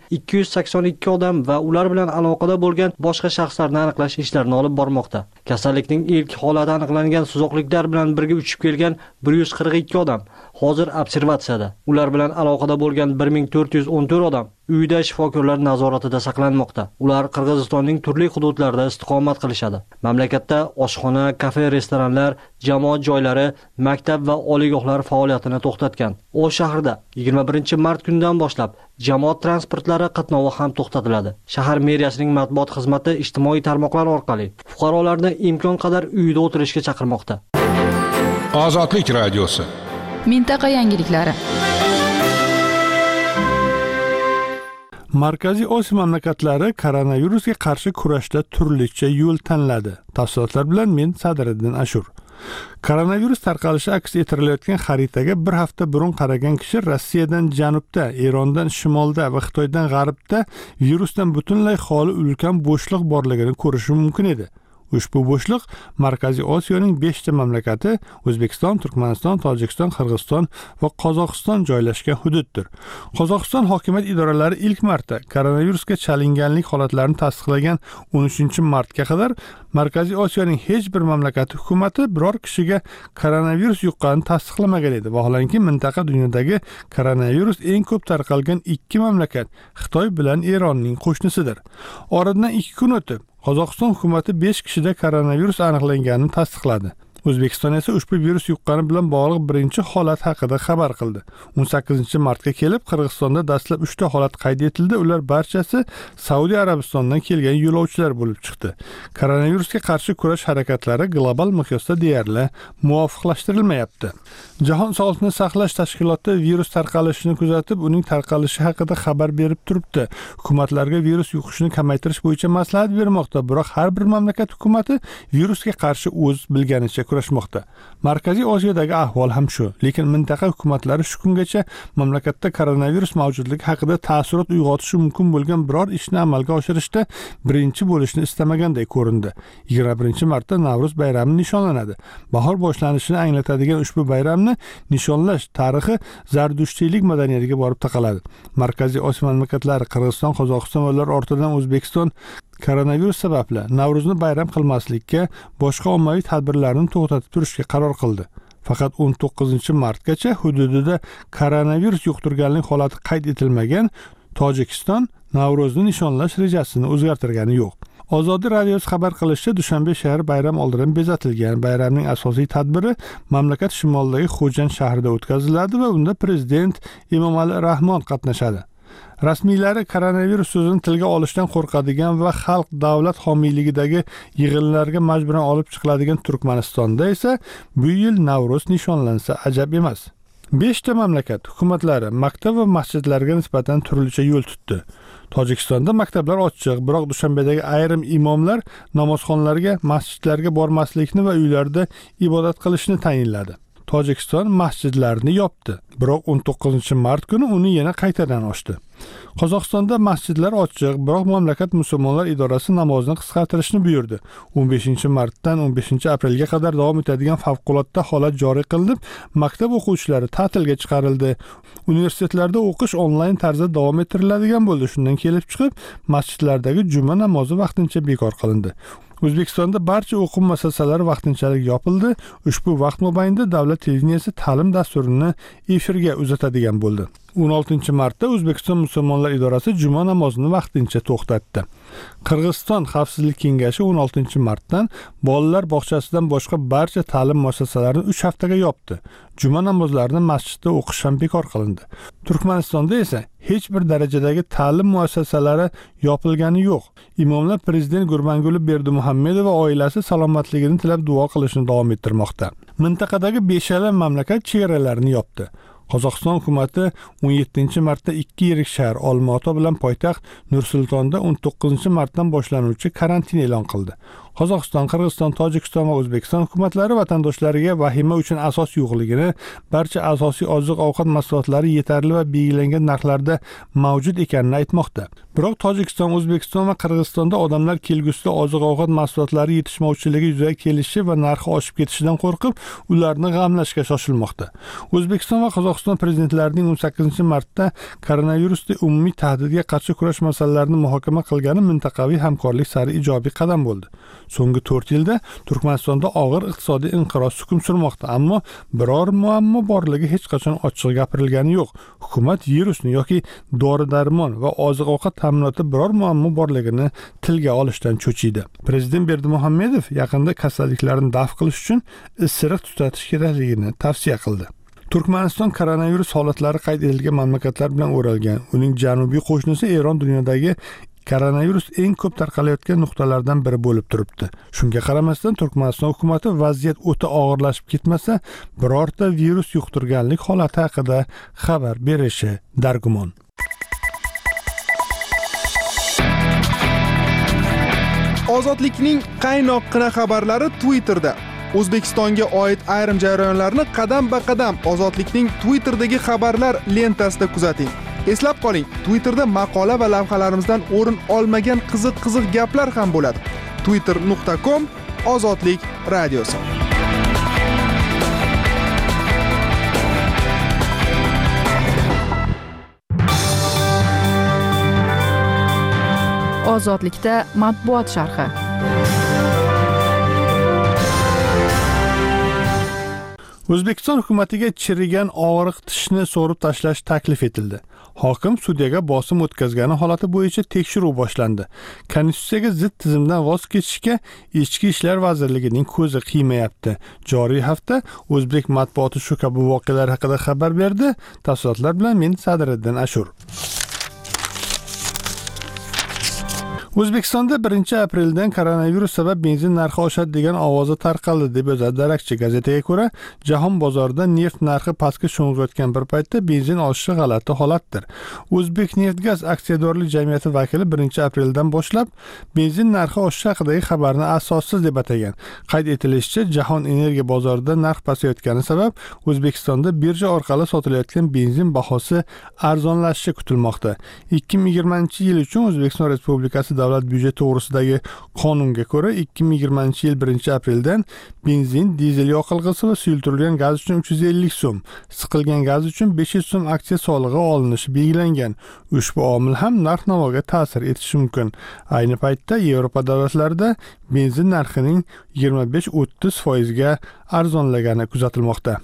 282 odam va ular bilan aloqada bo'lgan boshqa shaxslarni aniqlash ishlarini olib bormoqda. Kasallikning ilk holati aniqlangan suzoqliklar bilan birga uchib kelgan 142 odam hozir observatsiyada. Ular bilan aloqada bo'lgan 1414 odam uyida shifokorlar nazoratida saqlanmoqda. Ular Qirg'izistonning turli hududlarida istiqomat qilishadi. Mamlakatda oshxona, kafe, restoranlar, jamoat joylari, maktab va oliygohlar faoliyatini to'xtatgan. O'sh shahrida 21-mart kunidan boshlab jamoat transportlari qatnovi ham to'xtatiladi. Shahar meriyasining matbuot xizmati ijtimoiy tarmoqlar orqali fuqarolarni imkon qadar uyida o'tirishga chaqirmoqda. Ozodlik radiosi. Mintaqa yangiliklari. Markaziy Osiyo mamlakatlari koronavirusga qarshi kurashda turlicha yo'l tanladi. Tafsilotlar bilan men Sadriddin Ashur. Koronavirus tarqalishi aks ettirilayotgan xaritaga bir hafta burun qaragan kishi Rossiyadan janubda, Erondan shimolda va Xitoydan g'arbda virusdan butunlay xoli ulkan bo'shliq borligini ko'rishi mumkin edi. Ushbu bo'shliq Markaziy Osiyoning 5 ta mamlakati O'zbekiston, Turkmaniston, Tojikiston, Qirg'iziston va Qozog'iston joylashgan hududdir. Qozog'iston hokimiyat idoralari ilk marta koronavirusga chalinganlik holatlarini tasdiqlagan 13-martga qadar Markaziy Osiyoning hech bir mamlakati hukumati biror kishiga koronavirus yuqqanini tasdiqlamagan edi. Vaholanki mintaqa dunyodagi koronavirus eng ko'p tarqalgan 2 mamlakat Xitoy bilan Eronning qo'shnisidir. Oradan 2 kun o'tib Qozog'iston hukumati 5 kishida koronavirus aniqlanganini tasdiqladi. O'zbekiston esa ushbu virus yuqqani bilan bog'liq birinchi holat haqida xabar qildi. 18-martga kelib Qirg'izistonda dastlab 3 ta holat qayd etildi. Ular barchasi Saudiya Arabistonidan kelgan yo'lovchilar bo'lib chiqdi. Koronavirusga qarshi kurash harakatlari global miqyosda deyarli muvofiqlashtirilmayapti. Jahon Sog'liqni saqlash tashkiloti virus tarqalishini kuzatib, uning tarqalishi haqida xabar berib turibdi. Hukumatlarga virus yuqishini kamaytirish bo'yicha maslahat bermoqda, biroq har bir mamlakat hukumati virusga qarshi o'z bilganicha kurashmoqda. Markaziy Osiyodagi ahvol ham shu, lekin mintaqa hukumatlari shu kungacha mamlakatda koronavirus mavjudligi haqida taassurot uyg'otishi mumkin bo'lgan biror ishni amalga oshirishda birinchi bo'lishni istamaganday ko'rindi. 21-martda Navro'z bayrami nishonlanadi. Bahor boshlanishini anglatadigan ushbu bayramni nishonlash tarixi Zardushtiylik madaniyatiga borib taqaladi. Markaziy Osiyo mamlakatlari Qirg'iziston, Qozog'iston va ular ortidan O'zbekiston koronavirus sababli Navro'zni bayram qilmaslikka, boshqa ommaviy tadbirlarni to'xtatib turishga qaror qildi. Faqat 19-martgacha hududida koronavirus yuqtirganlik holati qayd etilmagan Tojikiston Navro'zni nishonlash rejasini o'zgartirgani yo'q. Ozodlik radiosi xabar qilishicha, Dushanbe shahri bayram oldidan bezatilgan. Bayramning asosiy tadbiri mamlakat shimolidagi Xo'jand shahrida o'tkaziladi va unda prezident Emomali Rahmon qatnashadi. Rasmiylari koronavirus so'zini tilga olishdan qo'rqadigan va xalq davlat homiyligidagi yig'inlarga majburan olib chiqiladigan Turkmanistonda esa bu yil Navro'z nishonlansa ajab emas. 5 ta mamlakat hukumatlari maktab va masjidlarga nisbatan turlicha yo'l tutdi. Tojikistonda maktablar ochiq, biroq Dushanbedagi ayrim imomlar namozxonlarga, masjidlarga bormaslikni va uylarda ibodat qilishni tayinladi. Tojikiston masjidlarni yopdi, biroq 19-mart kuni uni yana qaytadan ochdi. Qozog'istonda masjidlar ochiq, biroq mamlakat musulmonlar idorasi namozni qisqartirishni buyurdi. 15-martdan 15-aprelga qadar davom etadigan favqulodda holat joriy qilinib, maktab o'quvchilari ta'tilga chiqarildi. Universitetlarda o'qish onlayn tarzda davom ettiriladigan bo'ldi. Shundan kelib chiqib, masjidlardagi juma namozi vaqtincha bekor qilindi. O'zbekistonda barcha o'quv muassasalari vaqtinchalik yopildi. Ushbu vaqt mobaynida davlat televideniyasi ta'lim dasturini efirga uzatadigan bo'ldi. 16-martda O'zbekiston musulmonlar idorasi juma namozini vaqtincha to'xtatdi. Qirg'iziston Xavfsizlik kengashi 16-martdan bolalar bog'chasidan boshqa barcha ta'lim muassasalarini 3 haftaga yopdi. Juma namozlarini masjidda o'qish ham bekor qilindi. Turkmanistonda esa hech bir darajadagi ta'lim muassasalari yopilgani yo'q. Imomlar prezident Gurbanguli Berdimuhammedova oilasi salomatligini tilab duo qilishni davom ettirmoqda. Mintaqadagi 5 mamlakat chegaralarini yopdi. Qozog'iston hukumati 17-martda 2 yirik shahar Olmaota bilan poytaxt Nur-Sultonda 19-martdan boshlanuvchi karantin e'lon qildi. Qozog'iston, Qirg'iziston, Tojikiston va O'zbekiston hukumatlari vatandoshlariga vahima uchun asos yo'qligini, barcha asosiy oziq-ovqat mahsulotlari yetarli va belgilangan narxlarda mavjud ekanini aytmoqda. Biroq Tojikiston, O'zbekiston va Qirg'izistonda odamlar kelgusida oziq-ovqat mahsulotlari yetishmovchiligi yuzaga kelishi va narxi oshib ketishidan qo'rqib, ularni g'amlashga shoshilmoqda. O'zbekiston va Qozog'iston prezidentlarining 18-martda koronavirusda umumiy tahdidga qarshi kurash masalalarini muhokama qilgani mintaqaviy hamkorlik sari ijobiy qadam bo'ldi. So'nggi 4 yilda Turkmanistonda og'ir iqtisodiy inqiroz hukm surmoqda, ammo biror muammo borligi hech qachon ochiq gapirilgani yo'q. Hukumat virusni yoki dori-darmon va oziq-ovqat ta'minoti biror muammo borligini tilga olishdan cho'chiydi. Prezident Berdimuhamedov yaqinda kasalliklarni daf qilish uchun issiq tutatish kerakligini tavsiya qildi. Turkmaniston koronavirus holatlari qayd etilgan mamlakatlar bilan o'ralgan. Uning janubiy qo'shnisi Eron dunyodagi koronavirus eng ko'p tarqalayotgan nuqtalardan biri bo'lib turibdi. Shunga qaramasdan Turkmaniston hukumati vaziyat o'ta og'irlashib ketmasa, birorta virus yuqtirganlik holati haqida xabar berishi dargumon. Ozodlikning qaynoqqina xabarlari Twitterda. O'zbekistonga oid ayrim jarayonlarni qadam-ba-qadam Ozodlikning Twitterdagi xabarlar lentasida kuzating. Eslab qoling, Twitterda maqola va lavhalarimizdan o'rin olmagan qiziq gaplar ham bo'ladi. twitter.com Ozodlik radiosi. Ozodlikda matbuot sharhi. O'zbekiston hukumatiga chirigan og'riq tishni so'rib tashlash taklif etildi. Hokim sudyaga bosim o'tkazgani holati bo'yicha tekshiruv boshlandi. Konstitutsiyaga zid tizimdan voz kechishga Ichki ishlar vazirligining ko'zi qiymayapti. Joriy hafta o'zbek matbuoti shu kabi voqealar haqida xabar berdi. Tafsilotlar bilan men Sadriddin Ashur. O'zbekistonda 1-apreldan koronavirus sabab benzin narxi oshadi degan ovozi tarqaldi deb yozadi Darakchi gazetaga ko'ra, jahon bozorida neft narxi pastga sho'ng'iyotgan bir paytda benzin olishi g'alati holatdir. O'zbek Neftgaz aksiyadorlik jamiyati vakili 1-apreldan boshlab benzin narxi oshishi haqidagi xabarni asossiz deb atagan. Qayd etilishicha, jahon energiya bozorida narx pasayotgani sabab O'zbekistonda birja orqali sotilayotgan benzin bahosi arzonlashishi kutilmoqda. 2020-yil uchun O'zbekiston Respublikasi davlat byudjeti to'g'risidagi qonunga ko'ra 2020-yil 1-apreldan benzin, dizel yoqilg'isi va suyultirilgan gaz uchun 350 so'm, siqilgan gaz uchun 500 so'm aksiya solig'i olinishi belgilangan. Ushbu omil ham narx-navoga ta'sir etishi mumkin. Ayni paytda Yevropa davlatlarida benzin narxining 25-30% ga arzonlagani kuzatilmoqda.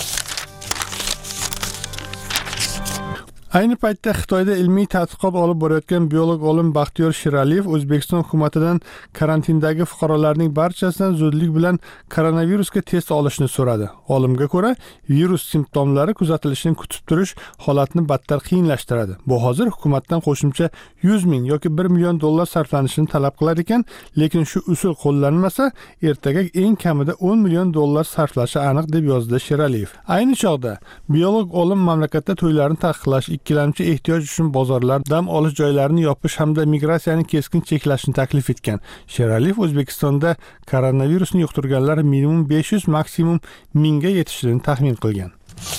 Ayni paytda Xitoyda ilmiy tadqiqot olib borayotgan biolog olim Baxtiyor Shiraliyev O'zbekiston hukumatidan karantindagi fuqarolarning barchasidan zudlik bilan koronavirusga test olishni so'radi. Olimga ko'ra, virus simptomlari kuzatilishini kutib turish holatni battar qiyinlashtiradi. Bu hozir hukumatdan qo'shimcha 100 ming yoki 1 million dollar sarflanishini talab qilar ekan, lekin shu usul qo'llanmasa, ertaga eng kamida 10 million dollar sarflashi aniq deb yozdi Shiraliyev. Ayni chog'da biolog olim mamlakatda to'ylarni taqiqlash, ikkilamchi ehtiyoj uchun bozorlar, dam olish joylarini yopish hamda migratsiyani keskin cheklashni taklif etgan. Sheraliyev O'zbekistonda koronavirusni yuqtirganlar minimum 500, maksimum 1000 ga yetishini taxmin qilgan.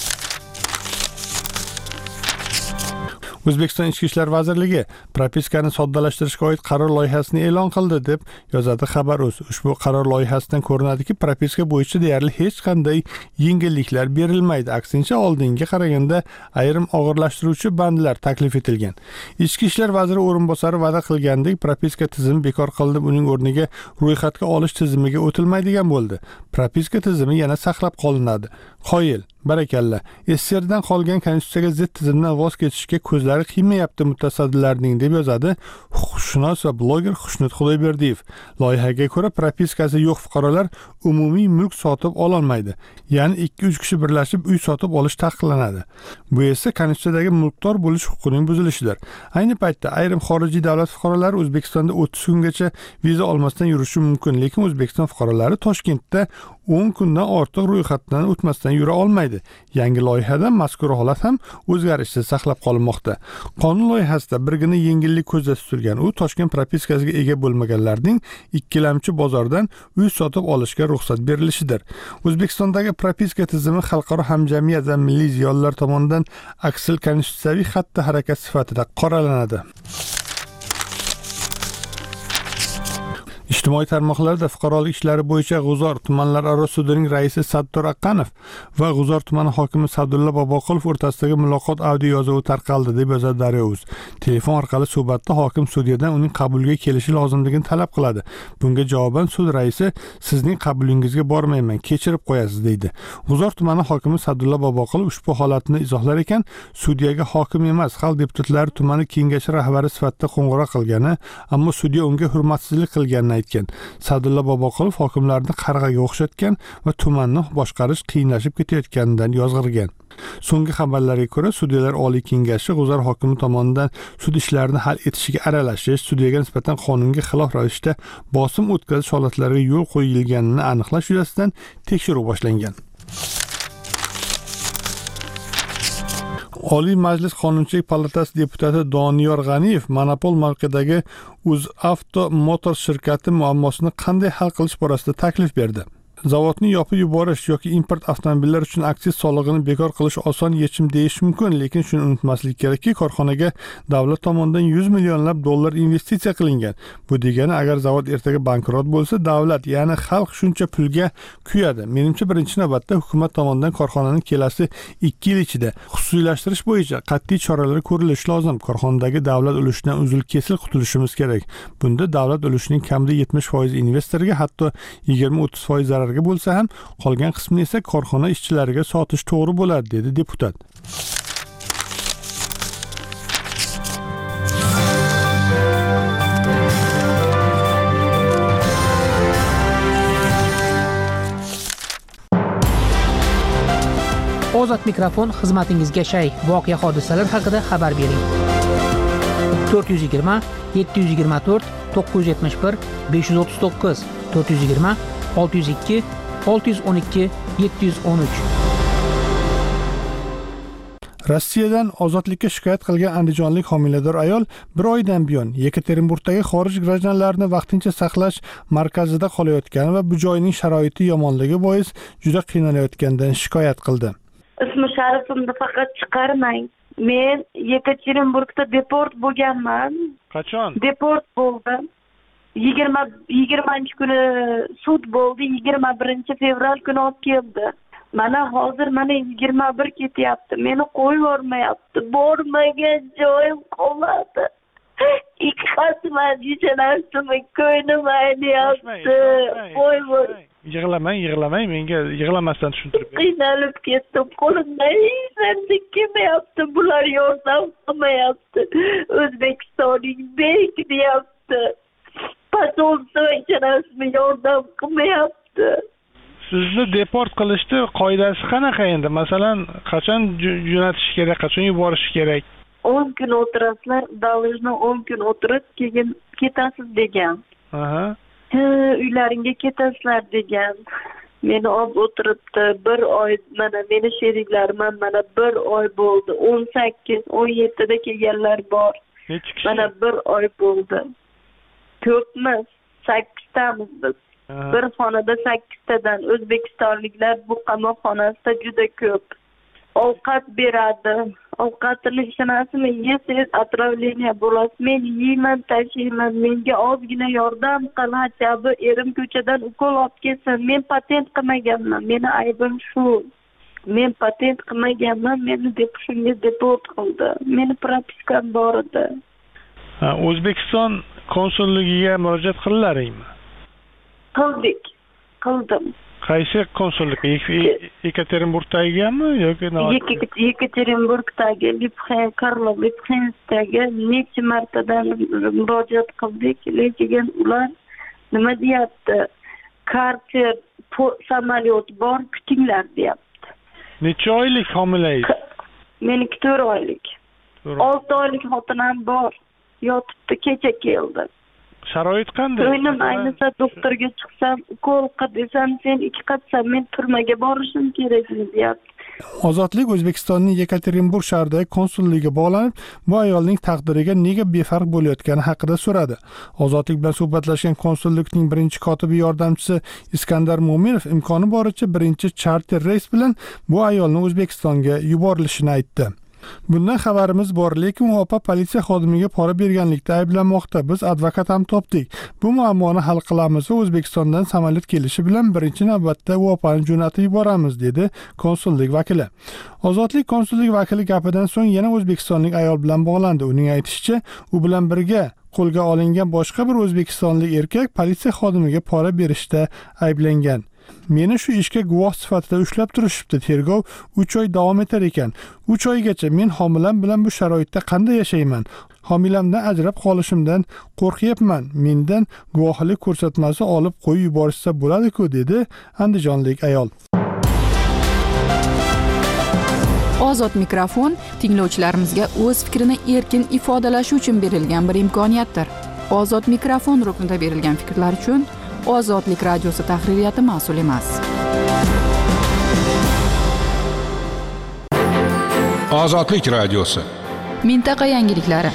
O'zbekiston Ichki ishlar vazirligi propiskani soddalashtirishga oid qaror loyihasini e'lon qildi deb yozadi Xabar.uz. Ushbu qaror loyihasidan ko'rinadiki, propiska bo'yicha deyarli hech qanday yengilliklar berilmaydi. Aksincha, oldinga qaraganda ayrim og'irlashtiruvchi bandlar taklif etilgan. Ichki ishlar vaziri o'rinbosari va'da qilgandek, propiska tizimi bekor qilinib, uning o'rniga ro'yxatga olish tizimiga o'tilmaydigan bo'ldi. Propiska tizimi yana saqlab qolinadi. Qoyil, barakalla. SSRdan qolgan konstitutsiyaga zid tizimdan voz kechishga ko'zlari qiymayapti mutasaddilarning deb yozadi huquqshunos va bloger Xushnud Xudoyberdiyev. Loyihaga ko'ra, propiskasi yo'q fuqarolar umumiy mulk sotib ololmaydi. Ya'ni 2-3 kishi birlashib uy sotib olish taqiqlanadi. Bu esa konstitutsiyadagi mulkdor bo'lish huquqining buzilishidir. Ayni paytda ayrim xorijiy davlat fuqarolari O'zbekistonda 30 kungacha viza olmasdan yurishi mumkin, lekin O'zbekiston fuqarolari Toshkentda 10 kundan ortiq ro'yxatdan o'tmasdan yura olmaydi. Yangi loyihada mazkur holat ham o'zgarishsiz saqlab qolinmoqda. Qonun loyihasida birgina yengillik ko'zda tutilgan. U Toshkent propiskasiga ega bo'lmaganlarning ikkilamchi bozordan uy sotib olishga ruxsat berilishidir. O'zbekistondagi propiska tizimi xalqaro hamjamiyat va milliy ziyolilar tomonidan aksil konstitutsiyaviy xatti harakat sifatida qoralanadi. Ijtimoiy tarmoqlarda fuqarolik ishlari bo'yicha G'uzor tumanlararo sudining raisi Sattor Aqanov va G'uzor tumani hokimi Sadulla Boboqulov o'rtasidagi muloqot audio yozuvi tarqaldi deb yozadi Daryo.uz. Telefon orqali suhbatda hokim sudyadan uning qabuliga kelishi lozimligini talab qiladi. Bunga javoban sud raisi sizning qabulingizga bormayman, kechirib qo'yasiz deydi. G'uzor tumani hokimi Sadulla Boboqulov ushbu holatni izohlar ekan, sudyaga hokim emas, xalq deputatlari tumani kengashi rahbari sifatida qo'ng'iroq qilgani, ammo sudya unga hurmatsizlik qilganini aytgan. Sadulla Boboqulov hokimlarni qarg'aga o'xshatgan va tumanni boshqarish qiyinlashib ketayotganidan yozg'irgan. So'nggi xabarlarga ko'ra, sudyalar Oliy kengashi G'uzor hokimi tomonidan sud ishlarini hal etishiga aralashish, sudyaga nisbatan qonunga xilof ravishda bosim o'tkazish holatlariga yo'l qo'yilganini aniqlash yuzasidan tekshiruv boshlangan. Oliy Majlis Qonunchilik palatasi deputati Doniyor G'aniyev monopol mavqedagi UzAvto Motors shirkati muammosini qanday hal qilish borasida taklif berdi. Zavodni yopib yuborish yoki import avtomobillar uchun aksiz solig'ini bekor qilish oson yechim deyish mumkin, lekin shuni unutmaslik kerakki, korxonaga davlat tomonidan 100 millionlab dollar investitsiya qilingan. Bu degani, agar zavod ertaga bankrot bo'lsa, davlat, ya'ni xalq shuncha pulga kuyadi. Menimcha, birinchi navbatda hukumat tomonidan korxonaning kelasi 2 yil ichida xususiylashtirish bo'yicha qat'iy choralar ko'rilishi lozim. Korxonadagi davlat ulushidan uzil-kesil qutulishimiz kerak. Bunda davlat ulushining kamida 70% investorga, hatto 20-30% zarar bo'lsa ham, qolgan qismini esa korxona ishchilariga sotish to'g'ri bo'ladi, dedi deputat. Ozod mikrofon xizmatingizga shay. Voqea hodisalar haqida xabar bering. 420 724 971 539 420 602 612 713. Rossiyadan ozodlikka shikoyat qilgan andijonlik homilador ayol bir oydan buyon Yekaterinburgdagi xorij grajdanlarini vaqtincha saqlash markazida qolayotgani va bu joyning sharoiti yomonligi bois juda qiynalayotganidan shikoyat qildi. Ismi sharifimni faqat chiqarmang. Men Yekaterinburgda deport bo'lganman. Qachon? Deport bo'ldim. 20 kuni sud bo'ldi, 21 fevral kuni olib keldi. Mana hozir 21 ketyapti. Meni qo'yib yormayapti. Bormagan joyim qoladi. Ikki qasman yechanasimi ko'nglim ayniyapti. Qo'yib Yig'lamang, menga yig'lamasdan tushuntirib bering. Qiynalib ketdim, qo'limdan hech kelmayapti. Bular yordam qilmayapti. O'zbekistonning bek deyapti. Pasolsa ichanasmi yordam qilmayapti. Sizni deport qilishni qoidasi qanaqa endi? Masalan, qachon jo'natish kerak, qachon yuborish kerak? 10 kun o'tirasizlar, davlatni 10 kun o'tirib, keyin ketasiz degan. Aha. Uylaringga ketasizlar degan. Meni olib o'tiribdi, 1 oy, mana meni sheriklarim mana 1 oy bo'ldi. 18, 17 da kelganlar bor. Mana 1 oy bo'ldi. Ko'pmiz, 8 tamiz biz. Bir xonada 8 tadan o'zbekistonliklar bu qamoqxonasida juda ko'p. Ovqat beradi. Ovqatini ishonasizmi, yesiz atravleniya bo'lasiz. Men yeyman, tashiyman. Menga ozgina yordam qil, hachabi erim ko'chadan ukol olib kelsin. Men patent qilmaganman. Meni aybim shu. Men patent qilmaganman. Meni shunga deport qildi. Meni propiskam bor edi. O'zbekiston konsulligiga murojaat qildilaringmi? Qildim. Qaysi konsullik? Yekaterinburgdagimi yoki Yekaterinburgdagi Karlovdagi necha martadan murojaat qildik, lekin ular nima deyapti? Karter samolyot bor, kutinglar deyapti. Necha oylik homilangiz? Meniki 4 oylik. 6 oylik xotinam bor. Yotibdi, kecha keldi. Sharoit qanday? O'ynim ayniqsa doktorga chiqsam, ukol qil desam, sen 2 qatsam men turmaga borishim kerakmi deyapti. Ozodlik O'zbekistonning Yekaterinburg shahridagi konsulligiga bog'lanib, bu ayolning taqdiriga nega befarq bo'layotgani haqida so'radi. Ozodlik bilan suhbatlashgan konsullikning birinchi kotibi yordamchisi Iskandar Mo'minov imkoni boricha birinchi charter reys bilan bu ayolning O'zbekistonga yuborilishini aytdi. Bundan xabarimiz bor, lekin u opa politsiya xodimiga pora berganlikda ayblanmoqda. Biz advokat ham topdik. Bu muammoni hal qilamiz va O'zbekistondan samolyot kelishi bilan birinchi navbatda u opani jo'natib yuboramiz, dedi konsullik vakili. Ozodlik konsullik vakili gapidan so'ng yana o'zbekistonlik ayol bilan bog'landi. Uning aytishicha, u bilan birga qo'lga olingan boshqa bir o'zbekistonlik erkak politsiya xodimiga pora berishda ayblangan. Meni shu ishga guvoh sifatida ushlab turishibdi. Tergov 3 oy davom etar ekan. 3 oygacha men homilam bilan bu sharoitda qanday yashayman? Homilamdan ajrab qolishimdan qo'rqyapman. Mendan guvohlik ko'rsatmasi olib qo'yib yuborishsa bo'ladi-ku, dedi andijonlik ayol. Ozod mikrofon tinglovchilarimizga o'z fikrini erkin ifodalashi uchun berilgan bir imkoniyatdir. Ozod mikrofon ruknida berilgan fikrlar uchun Ozodlik radiosi tahririyati mas'ul emas. Ozodlik radiosi. Mintaqa yangiliklari.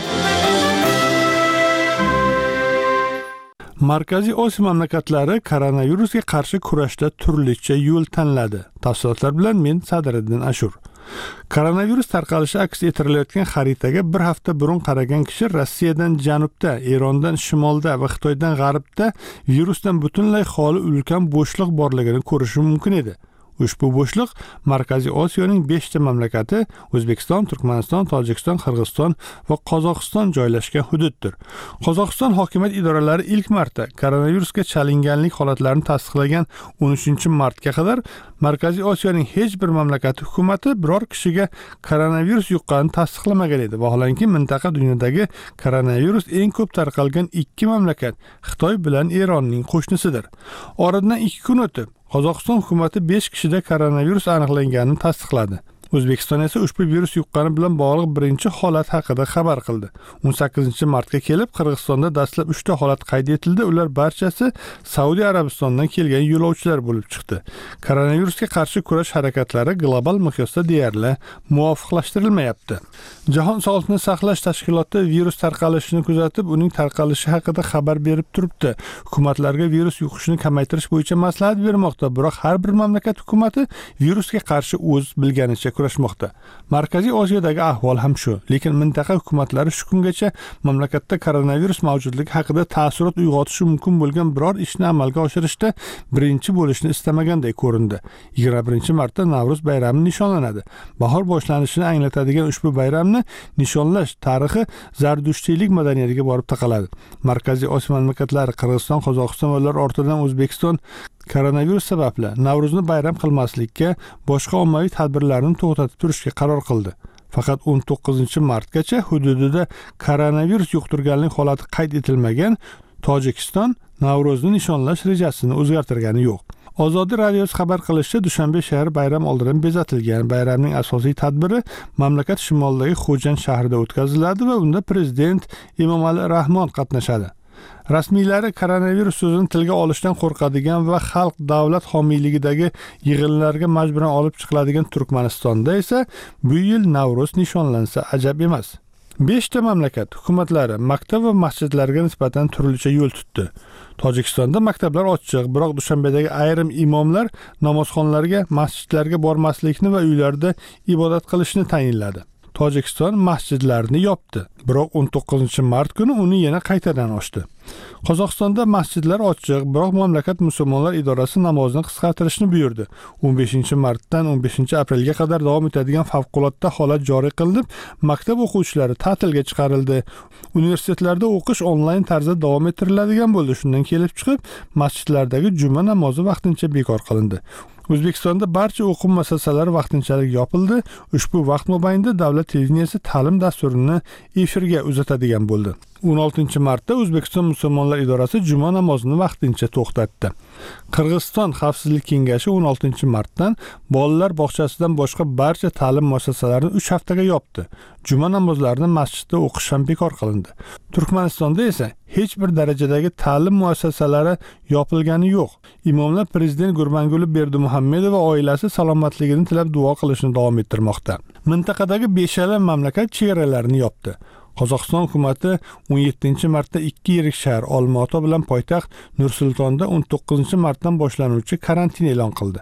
Markaziy Osiyo mamlakatlari koronavirusga qarshi kurashda turlicha yo'l tanladi. Tafsilotlar bilan men Sadriddin Ashur. Koronavirus tarqalishi aks ettirilayotgan xaritaga bir hafta burun qaragan kishi Rossiyadan janubda, Erondan shimolda va Xitoydan g'arbda virusdan butunlay xoli ulkan bo'shliq borligini ko'rishi mumkin edi. Ushbu bo'shliq Markaziy Osiyoning 5 ta mamlakati O'zbekiston, Turkmaniston, Tojikiston, Qirg'iziston va Qozog'iston joylashgan hududdir. Qozog'iston hokimiyat idoralari ilk marta koronavirusga chalinganlik holatlarini tasdiqlagan 13-martga qadar Markaziy Osiyoning hech bir mamlakati hukumati biror kishiga koronavirus yuqqanini tasdiqlamagan edi. Vaholanki mintaqa dunyodagi koronavirus eng ko'p tarqalgan 2 mamlakat Xitoy bilan Eronning qo'shnisidir. Oradan 2 kun o'tib Qozog'iston hukumati 5 kishida koronavirus aniqlanganini tasdiqladi. O'zbekiston esa ushbu virus yuqqani bilan bog'liq birinchi holat haqida xabar qildi. 18-martga kelib Qirg'izistonda dastlab 3 ta holat qayd etildi. Ular barchasi Saudiya Arabistonidan kelgan yo'lovchilar bo'lib chiqdi. Koronavirusga qarshi kurash harakatlari global miqyosda deyarli muvofiqlashtirilmayapti. Jahon sog'liqni saqlash tashkiloti virus tarqalishini kuzatib, uning tarqalishi haqida xabar berib turibdi. Hukumatlarga virus yuqishini kamaytirish bo'yicha maslahat bermoqda, biroq har bir mamlakat hukumati virusga qarshi o'z bilganicha kurashmoqda. Markaziy Osiyodagi ahvol ham shu, lekin mintaqa hukumatlari shu kungacha mamlakatda koronavirus mavjudligi haqida ta'sirot uyg'otishi mumkin bo'lgan biror ishni amalga oshirishda birinchi bo'lishni istamaganday ko'rindi. 21-martda Navro'z bayrami nishonlanadi. Bahor boshlanishini anglatadigan ushbu bayramni nishonlash tarixi zardushtiylik madaniyatiga borib taqaladi. Markaziy Osiyo mamlakatlari Qirg'iziston, Qozog'iston va ular ortidan O'zbekiston koronavirus sababli Navro'zni bayram qilmaslikka, boshqa ommaviy tadbirlarni to'xtatib turishga qaror qildi. Faqat 19-martgacha hududida koronavirus yuqtirganlik holati qayd etilmagan Tojikiston Navro'zni nishonlash rejasini o'zgartirgani yo'q. Ozodlik radiosi xabar qilishicha, Dushanbe shahri bayram oldidan bezatilgan. Bayramning asosiy tadbiri mamlakat shimolidagi Xo'jand shahrida o'tkaziladi va unda prezident Emomali Rahmon qatnashadi. Rasmiylari koronavirus so'zini tilga olishdan qo'rqadigan va xalq davlat homiyligidagi yig'inlarga majburan olib chiqiladigan Turkmanistonda esa bu yil Navro'z nishonlansa ajab emas. 5 ta mamlakat hukumatlari maktab va masjidlarga nisbatan turlicha yo'l tutdi. Tojikistonda maktablar ochiq, biroq Dushanbedagi ayrim imomlar namozxonlarga, masjidlarga bormaslikni va uylarda ibodat qilishni tayinladi. Tojikiston masjidlarini yopdi, biroq 19-mart kuni uni yana qaytadan ochdi. Qozog'istonda masjidlar ochiq, biroq mamlakat musulmonlar idorasi namozni qisqartirishni buyurdi. 15-martdan 15-aprelga qadar davom etadigan favqulodda holat joriy qilinib, maktab o'quvchilari ta'tilga chiqarildi. Universitetlarda o'qish onlayn tarzda davom ettiriladigan bo'ldi. Shundan kelib chiqib, masjidlardagi juma namozi vaqtincha bekor qilindi. O'zbekistonda barcha o'quv muassasalari vaqtinchalik yopildi. Ushbu vaqt mobaynida davlat televideniyasi ta'lim dasturini efirga uzatadigan bo'ldi. 16-martda O'zbekiston musulmonlar idorasi juma namozini vaqtincha to'xtatdi. Qirg'iziston Xavfsizlik kengashi 16-martdan bolalar bog'chasidan boshqa barcha ta'lim muassasalarini 3 haftaga yopdi. Juma namozlarini masjidda o'qish ham bekor qilindi. Turkmanistonda esa hech bir darajadagi ta'lim muassasalari yopilgani yo'q. Imomlar prezident Gurbanguli Berdimuhammedov va oilasi salomatligini tilab duo qilishni davom ettirmoqda. Mintaqadagi 5 mamlakat chegaralarini yopdi. Qozog'iston hukumati 17-martda 2 yirik shahar Olmaota bilan poytaxt Nur-Sultonda 19-martdan boshlanuvchi karantin e'lon qildi.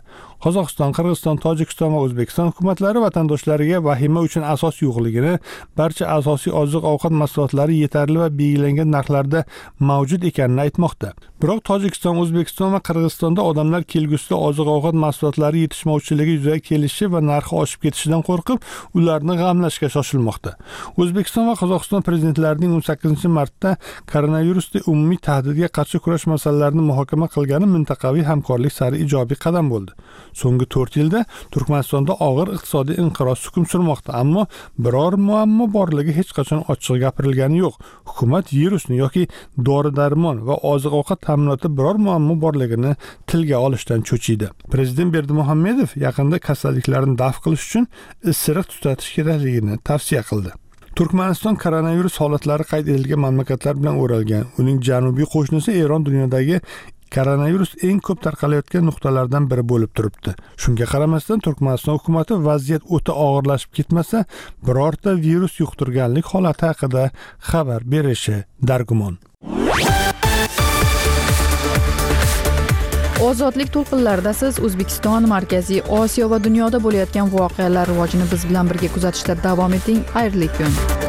Qozog'iston, Qirg'iziston, Tojikiston va O'zbekiston hukumatlari vatandoshlariga vahima uchun asos yo'qligini, barcha asosiy oziq-ovqat mahsulotlari yetarli va belgilangan narxlarda mavjud ekanini aytmoqda. Biroq Tojikiston, O'zbekiston va Qirg'izistonda odamlar kelgusida oziq-ovqat mahsulotlari yetishmovchiligi yuzaga kelishi va narxi oshib ketishidan qo'rqib, ularni g'amlashga shoshilmoqda. O'zbekiston va Qozog'iston prezidentlarining 18-martda koronavirusda umumiy tahdidga qarshi kurash masalalarini muhokama qilgani mintaqaviy hamkorlik sari ijobiy qadam bo'ldi. So'nggi 4 yilda Turkmanistonda og'ir iqtisodiy inqiroz hukm surmoqda, ammo biror muammo borligi hech qachon ochiq gapirilgani yo'q. Hukumat virusni yoki dori-darmon va oziq-ovqat ta'minotida biror muammo borligini tilga olishdan cho'chiydi. Prezident Berdimuhamedov yaqinda kasalliklarni daf qilish uchun isiriq tutatish kerakligini tavsiya qildi. Turkmaniston koronavirus holatlari qayd etilgan mamlakatlar bilan o'ralgan. Uning janubiy qo'shnisi Eron dunyodagi koronavirus eng ko'p tarqalayotgan nuqtalardan biri bo'lib turibdi. Shunga qaramasdan Turkmaniston hukumati vaziyat o'ta og'irlashib ketmasa, birorta virus yuqtirganlik holati haqida xabar berishi dargumon. Ozodlik to'lqinlarida siz O'zbekiston, Markaziy Osiyo va dunyoda bo'layotgan voqealar rivojini biz bilan birga kuzatishda davom eting. Xayrli kun.